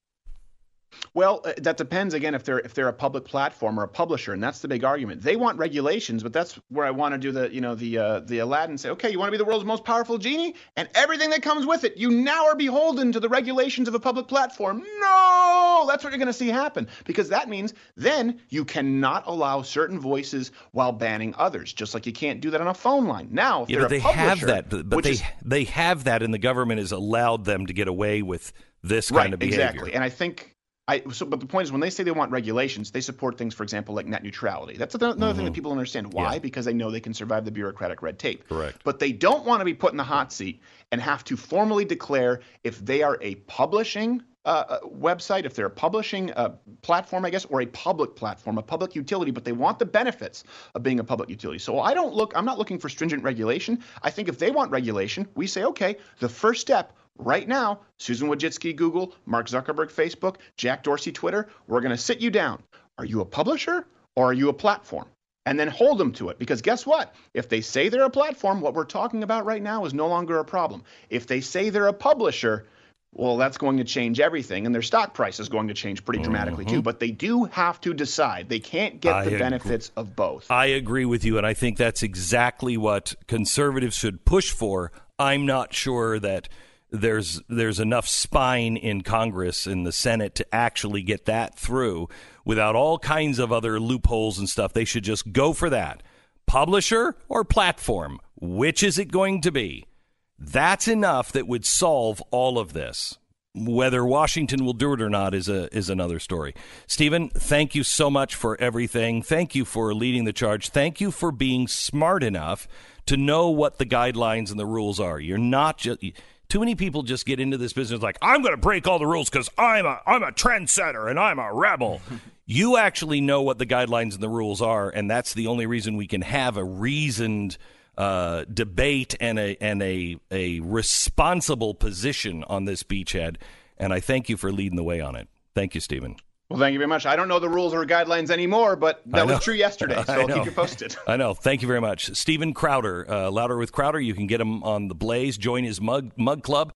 Well, uh, that depends, again, if they're if they're a public platform or a publisher, and that's the big argument. They want regulations, but that's where I want to do the, you know, the uh, the Aladdin say, okay, you want to be the world's most powerful genie? And everything that comes with it, you now are beholden to the regulations of a public platform. No! That's what you're going to see happen, because that means then you cannot allow certain voices while banning others, just like you can't do that on a phone line. Now, if yeah, they're but a they publisher, have that, but, but they, is, they have that, and the government has allowed them to get away with this kind right, of behavior. Exactly, and I think... I, so, but the point is, when they say they want regulations, they support things, for example, like net neutrality. That's another mm-hmm. thing that people understand. Why? Yeah. Because they know they can survive the bureaucratic red tape. Correct. But they don't want to be put in the hot seat and have to formally declare if they are a publishing uh, website, if they're a publishing uh, platform, I guess, or a public platform, a public utility, but they want the benefits of being a public utility. So I don't look, I'm not looking for stringent regulation. I think if they want regulation, we say, okay, the first step right now, Susan Wojcicki, Google, Mark Zuckerberg, Facebook, Jack Dorsey, Twitter, we're going to sit you down. Are you a publisher or are you a platform? And then hold them to it. Because guess what? If they say they're a platform, what we're talking about right now is no longer a problem. If they say they're a publisher, well, that's going to change everything. And their stock price is going to change pretty dramatically, mm-hmm. too. But they do have to decide. They can't get I the agree. benefits of both. I agree with you. And I think that's exactly what conservatives should push for. I'm not sure that there's there's enough spine in Congress and the Senate to actually get that through without all kinds of other loopholes and stuff. They should just go for that. Publisher or platform? Which is it going to be? That's enough that would solve all of this. Whether Washington will do it or not is a is another story. Stephen, thank you so much for everything. Thank you for leading the charge. Thank you for being smart enough to know what the guidelines and the rules are. You're not just... Too many people just get into this business like, I'm going to break all the rules because I'm a I'm a trendsetter and I'm a rebel. You actually know what the guidelines and the rules are, and that's the only reason we can have a reasoned uh, debate and a and a a responsible position on this beachhead. And I thank you for leading the way on it. Thank you, Stephen. Well, thank you very much. I don't know the rules or guidelines anymore, but that was true yesterday, so I'll keep you posted. I know. Thank you very much. Stephen Crowder, uh, Louder with Crowder. You can get him on The Blaze. Join his mug, mug club.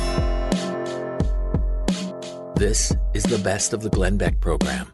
This is the best of the Glenn Beck program.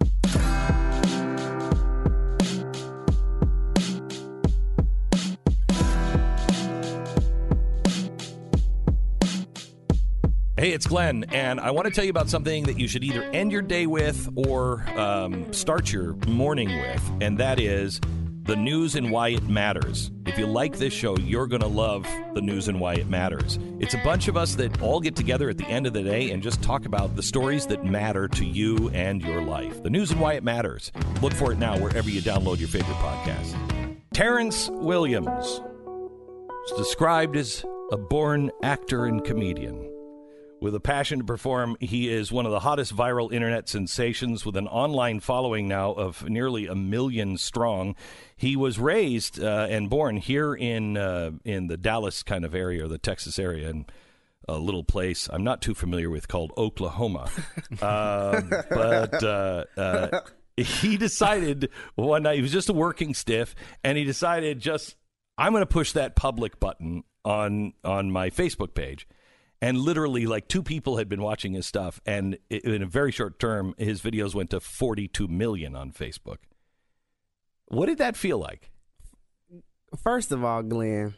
Hey, it's Glenn, and I want to tell you about something that you should either end your day with or um, start your morning with, and that is the news and why it matters. If you like this show, you're going to love the news and why it matters. It's a bunch of us that all get together at the end of the day and just talk about the stories that matter to you and your life. The news and why it matters. Look for it now wherever you download your favorite podcast. Terrence Williams is described as a born actor and comedian. With a passion to perform, he is one of the hottest viral internet sensations with an online following now of nearly a million strong. He was raised uh, and born here in uh, in the Dallas kind of area, or the Texas area, in a little place I'm not too familiar with called Oklahoma. um, but uh, uh, he decided one night, he was just a working stiff, and he decided just, I'm going to push that public button on on my Facebook page. And literally, like, two people had been watching his stuff, and in a very short term, his videos went to forty-two million on Facebook. What did that feel like? First of all, Glenn,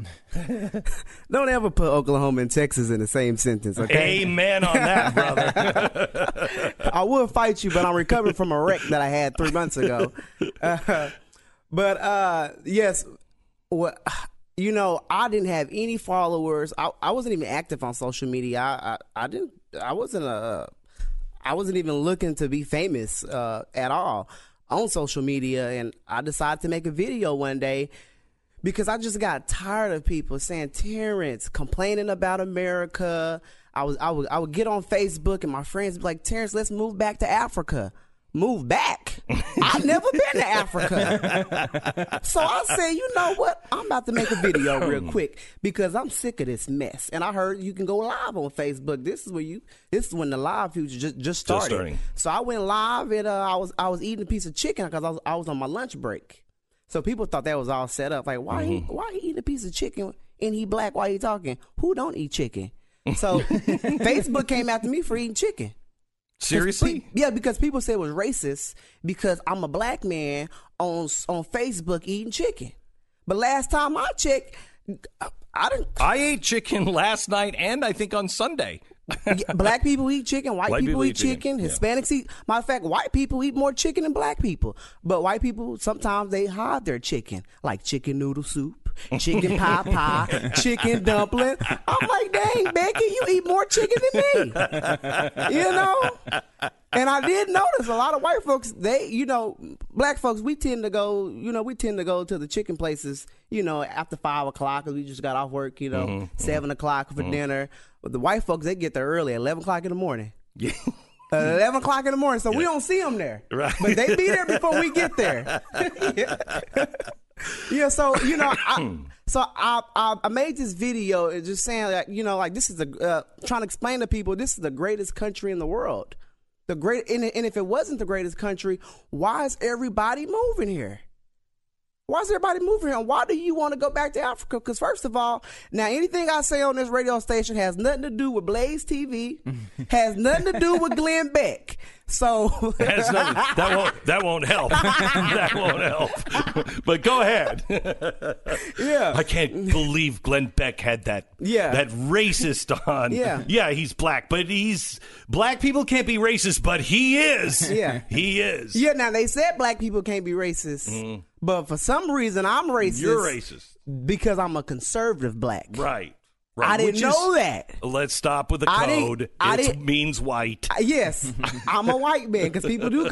don't ever put Oklahoma and Texas in the same sentence, okay? Amen on that, brother. I will fight you, but I'm recovering from a wreck that I had three months ago. Uh, but, uh, yes, what, you know, I didn't have any followers. I, I wasn't even active on social media. I, I, I didn't, I wasn't a, I wasn't even looking to be famous uh, at all on social media. And I decided to make a video one day because I just got tired of people saying, Terrence, complaining about America. I was, I would, I would get on Facebook and my friends would be like, Terrence, let's move back to Africa. Move back. I've never been to Africa. So I said, you know what? I'm about to make a video real quick because I'm sick of this mess. And I heard you can go live on Facebook. This is where you, this is when the live future just, just started. Just starting. So I went live and uh, I was, I was eating a piece of chicken because I was, I was on my lunch break. So people thought that was all set up. Like, why, mm-hmm. he, why he eating a piece of chicken and he black? Why he talking? Who don't eat chicken? So Facebook came after me for eating chicken. Seriously? Pe- yeah, because people say it was racist because I'm a black man on on Facebook eating chicken. But last time I checked, I didn't. I ate chicken last night and I think on Sunday. Black people eat chicken. White, white people, people eat chicken. chicken. Hispanics yeah. eat. Matter of fact, white people eat more chicken than black people. But white people sometimes they hide their chicken, like chicken noodle soup, chicken pie pie, chicken dumpling. I'm like, dang, Becky, you eat more chicken than me. You know. And I did notice a lot of white folks, they, you know, black folks, we tend to go, you know, we tend to go to the chicken places, you know, after five o'clock because we just got off work, you know, mm-hmm, seven o'clock for mm-hmm. dinner. But the white folks, they get there early, eleven o'clock in the morning. Yeah. uh, eleven o'clock in the morning, so yeah. we don't see them there. Right. But they be there before we get there. yeah. yeah, so, you know, I, so I, I I made this video just saying, like, you know, like this is the, uh, trying to explain to people, this is the greatest country in the world. The great, and, and if it wasn't the greatest country, why is everybody moving here? Why is everybody moving here? And why do you want to go back to Africa? Because first of all, now anything I say on this radio station has nothing to do with Blaze T V, has nothing to do with Glenn Beck. So has nothing, that won't that won't help. That won't help. But go ahead. Yeah, I can't believe Glenn Beck had that. Yeah, that racist on. Yeah, yeah, he's black, but he's black people can't be racist, but he is. Yeah, he is. Yeah. Now they said black people can't be racist. Mm. But for some reason, I'm racist. You're racist. Because I'm a conservative black. Right. Right. I didn't Which know is, that. Let's stop with the I code. I it means white. Uh, yes. I'm a white man because people do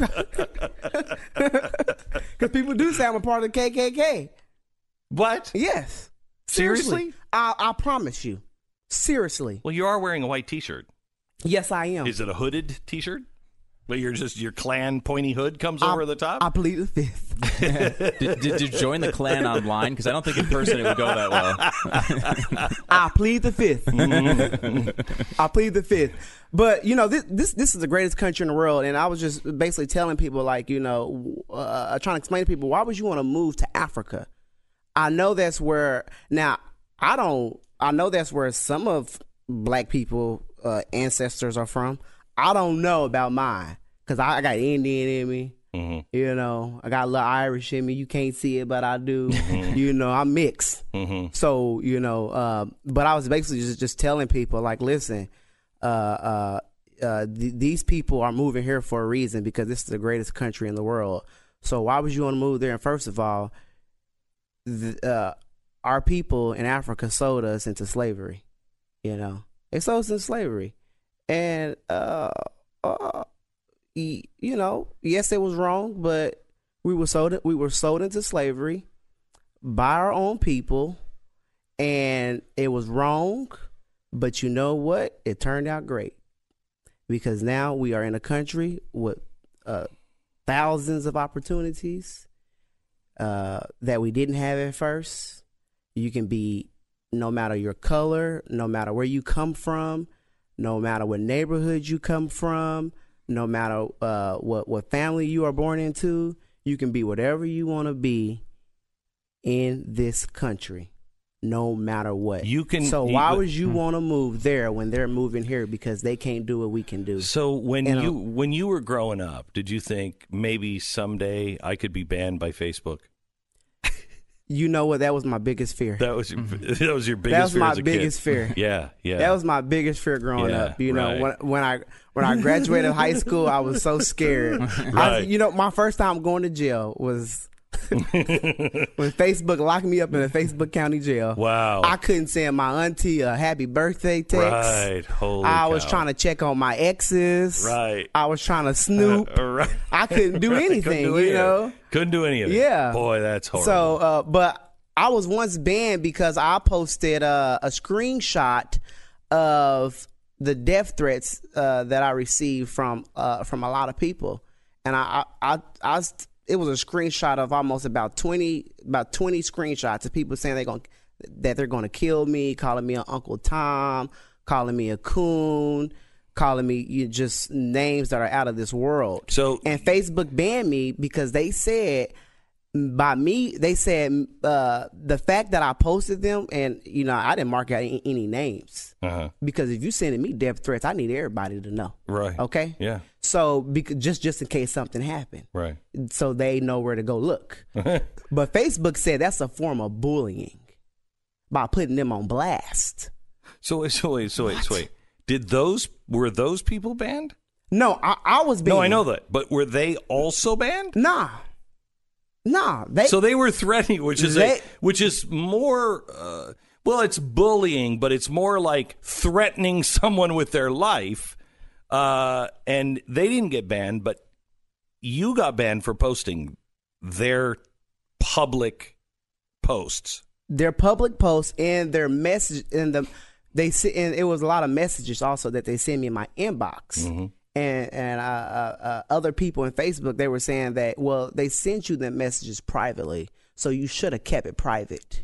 because people do say I'm a part of the K K K. What? Yes. Seriously? Seriously? I, I promise you. Seriously. Well, you are wearing a white T-shirt. Yes, I am. Is it a hooded T-shirt? But you're just your Clan pointy hood comes I, over the top? I plead the fifth. did, did you join the Clan online? Because I don't think in person it would go that well. I plead the fifth. I plead the fifth. But, you know, this, this this is the greatest country in the world. And I was just basically telling people, like, you know, uh, trying to explain to people, why would you want to move to Africa? I know that's where, now, I don't, I know that's where some of black people uh, ancestors are from. I don't know about mine because I, I got Indian in me. Mm-hmm. You know, I got a little Irish in me. You can't see it, but I do. Mm-hmm. You know, I'm mixed. Mm-hmm. So, you know, uh, but I was basically just, just telling people, like, listen, uh, uh, uh, th- these people are moving here for a reason because this is the greatest country in the world. So why would you want to move there? And first of all, the, uh, our people in Africa sold us into slavery. You know, they sold us into slavery. And, uh, uh, you know, yes, it was wrong, but we were sold, we were sold into slavery by our own people, and it was wrong, but you know what? It turned out great because now we are in a country with uh, thousands of opportunities uh, that we didn't have at first. You can be, no matter your color, no matter where you come from, no matter what neighborhood you come from, no matter uh, what, what family you are born into, you can be whatever you want to be in this country. no matter what. You can. So you- why would you want to move there when they're moving here because they can't do what we can do? So when And, uh, you when you were growing up, did you think maybe someday I could be banned by Facebook? You know what? That was my biggest fear. That was your, that was your biggest That was fear my as a biggest kid. fear. Yeah, yeah. That was my biggest fear growing Yeah, up. You know, right. when when I when I graduated high school, I was so scared. I, Right. you know, my first time going to jail was when Facebook locked me up in a Facebook County jail. Wow. I couldn't send my auntie a happy birthday text. Right. Holy I was cow. trying to check on my exes. Right. I was trying to snoop. Uh, right. I couldn't do anything, Couldn't do you any of know? it. Couldn't do any of it. Yeah. Boy, that's horrible. So, uh, but I was once banned because I posted uh, a screenshot of the death threats uh, that I received from uh, from a lot of people, and I, I, I, I was, it was a screenshot of almost about twenty about twenty screenshots of people saying they're going that they're going to kill me, calling me an Uncle Tom, calling me a coon, calling me you just names that are out of this world. So- and Facebook banned me because they said by me, they said uh, the fact that I posted them, and you know I didn't mark out any, any names Uh-huh. because if you sending me death threats, I need everybody to know. Right. Okay. Yeah. So because just just in case something happened, Right. so they know where to go look. But Facebook said that's a form of bullying by putting them on blast. So wait, so wait, so wait, so wait. Did those were those people banned? No, I, I was being No, I know that, but were they also banned? Nah, nah. They So they were threatening, which is They- a, which is more. Uh, well, it's bullying, but it's more like threatening someone with their life. Uh, and they didn't get banned, but you got banned for posting their public posts. their public posts and their message and the they se- and it was a lot of messages also that they sent me in my inbox. Mm-hmm. And and uh, uh, uh, other people in Facebook, they were saying that, well, they sent you the messages privately, so you should have kept it private.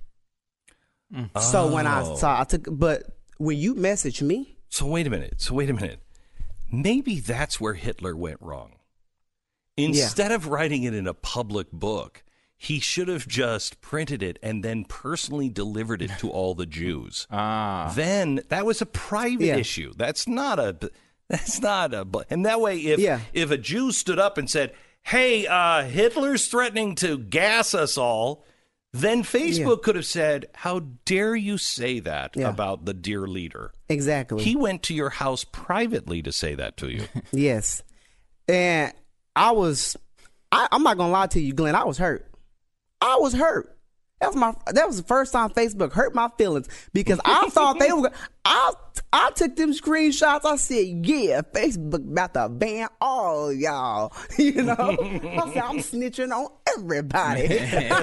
So when I Oh. saw, I took, but when you message me, So wait a minute. So wait a minute. Maybe that's where Hitler went wrong. Instead of writing it in a public book, he should have just printed it and then personally delivered it to all the Jews. Ah. Then that was a private Yeah. issue. That's not a. That's not a. And that way, if Yeah. if a Jew stood up and said, "Hey, uh, Hitler's threatening to gas us all," then Facebook Yeah. could have said, "How dare you say that Yeah. about the dear leader?" exactly. He went to your house privately to say that to you. Yes. And I was, I, I'm not gonna lie to you, Glenn. I was hurt. I was hurt. That was my. That was the first time Facebook hurt my feelings because I thought they were. I I took them screenshots. I said, "Yeah, Facebook about to ban all y'all." You know, I said, "I'm snitching on everybody." Yeah,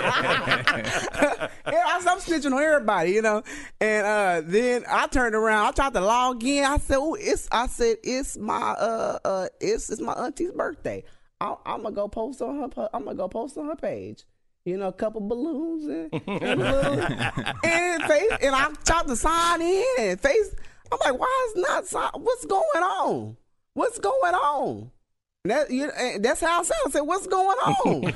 I said, "I'm snitching on everybody." You know, and uh, then I turned around. I tried to log in. I said, "Oh, it's." I said, "It's my uh uh, it's it's my auntie's birthday. I, I'm gonna go post on her. pu- I'm gonna go post on her page." You know, a couple balloons and, and, a little, and face, and I tried to sign in and face. I'm like, why is not sign? What's going on? What's going on? And that you, and that's how I said. I said, what's going on?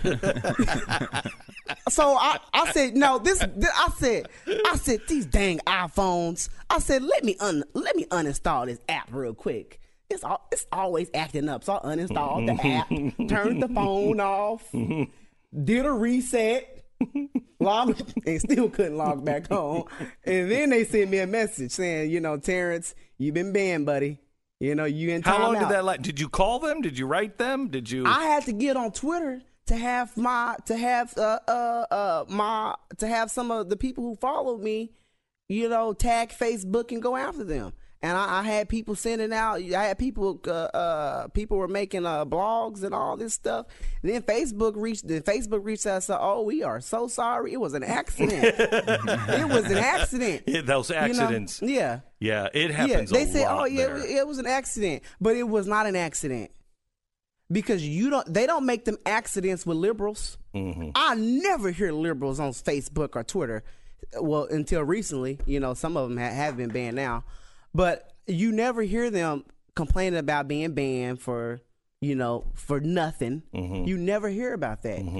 So I, I said, no, this, this. I said, I said these dang iPhones. I said, let me un, let me uninstall this app real quick. It's all, it's always acting up. So I uninstalled the app, turned the phone off. Did a reset, logged, and still couldn't log back on. And then they sent me a message saying, you know, Terrence, you've been banned, buddy. You know, you in How timeout. long did that last? Did you call them? Did you write them? Did you? I had to get on Twitter to have my to have uh uh uh my to have some of the people who followed me, you know, tag Facebook and go after them. And I, I had people sending out. I had people. Uh, uh, people were making uh, blogs and all this stuff. And then Facebook reached. Then Facebook reached out and said, "Oh, we are so sorry. It was an accident. It was an accident. Yeah, those You know? accidents. Yeah, Yeah, it yeah. happens. They a said, lot "Oh, yeah, there. it, it was an accident," but it was not an accident because you don't. They don't make them accidents with liberals. Mm-hmm. I never hear liberals on Facebook or Twitter. Well, until recently, you know, some of them ha- have been banned now. But you never hear them complaining about being banned for, you know, for nothing. Mm-hmm. You never hear about that. Mm-hmm.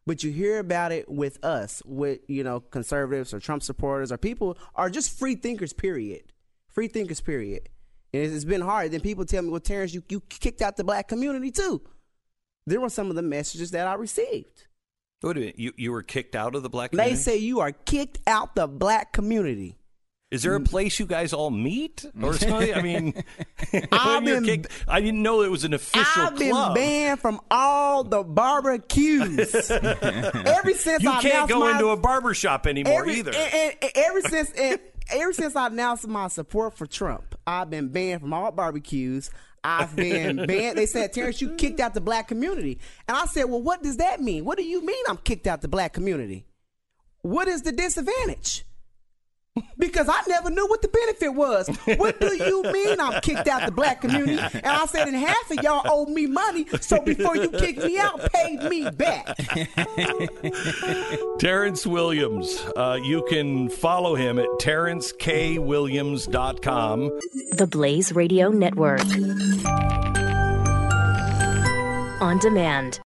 but you hear about it with us, with, you know, conservatives or Trump supporters or people are just free thinkers, period. Free thinkers, period. And it's been hard. Then people tell me, well, Terrence, you, you kicked out the black community too. There were some of the messages that I received. Wait a minute. You, you were kicked out of the black community? They say you are kicked out the black community. Is there a place you guys all meet or something? I mean, I've been, kicked, I didn't know it was an official I've been club. banned from all the barbecues. Ever since you I can't go my, into a barbershop anymore every, either. And, and, ever since and, ever since I announced my support for Trump, I've been banned from all barbecues. I've been banned. They said, Terrence, you kicked out the black community. And I said, well, what does that mean? What do you mean I'm kicked out the black community? What is the disadvantage? Because I never knew what the benefit was. What do you mean I'm kicked out the black community? And I said, and half of y'all owe me money, so before you kick me out, pay me back. Terrence Williams. Uh, you can follow him at terrence k williams dot com. The Blaze Radio Network. On demand.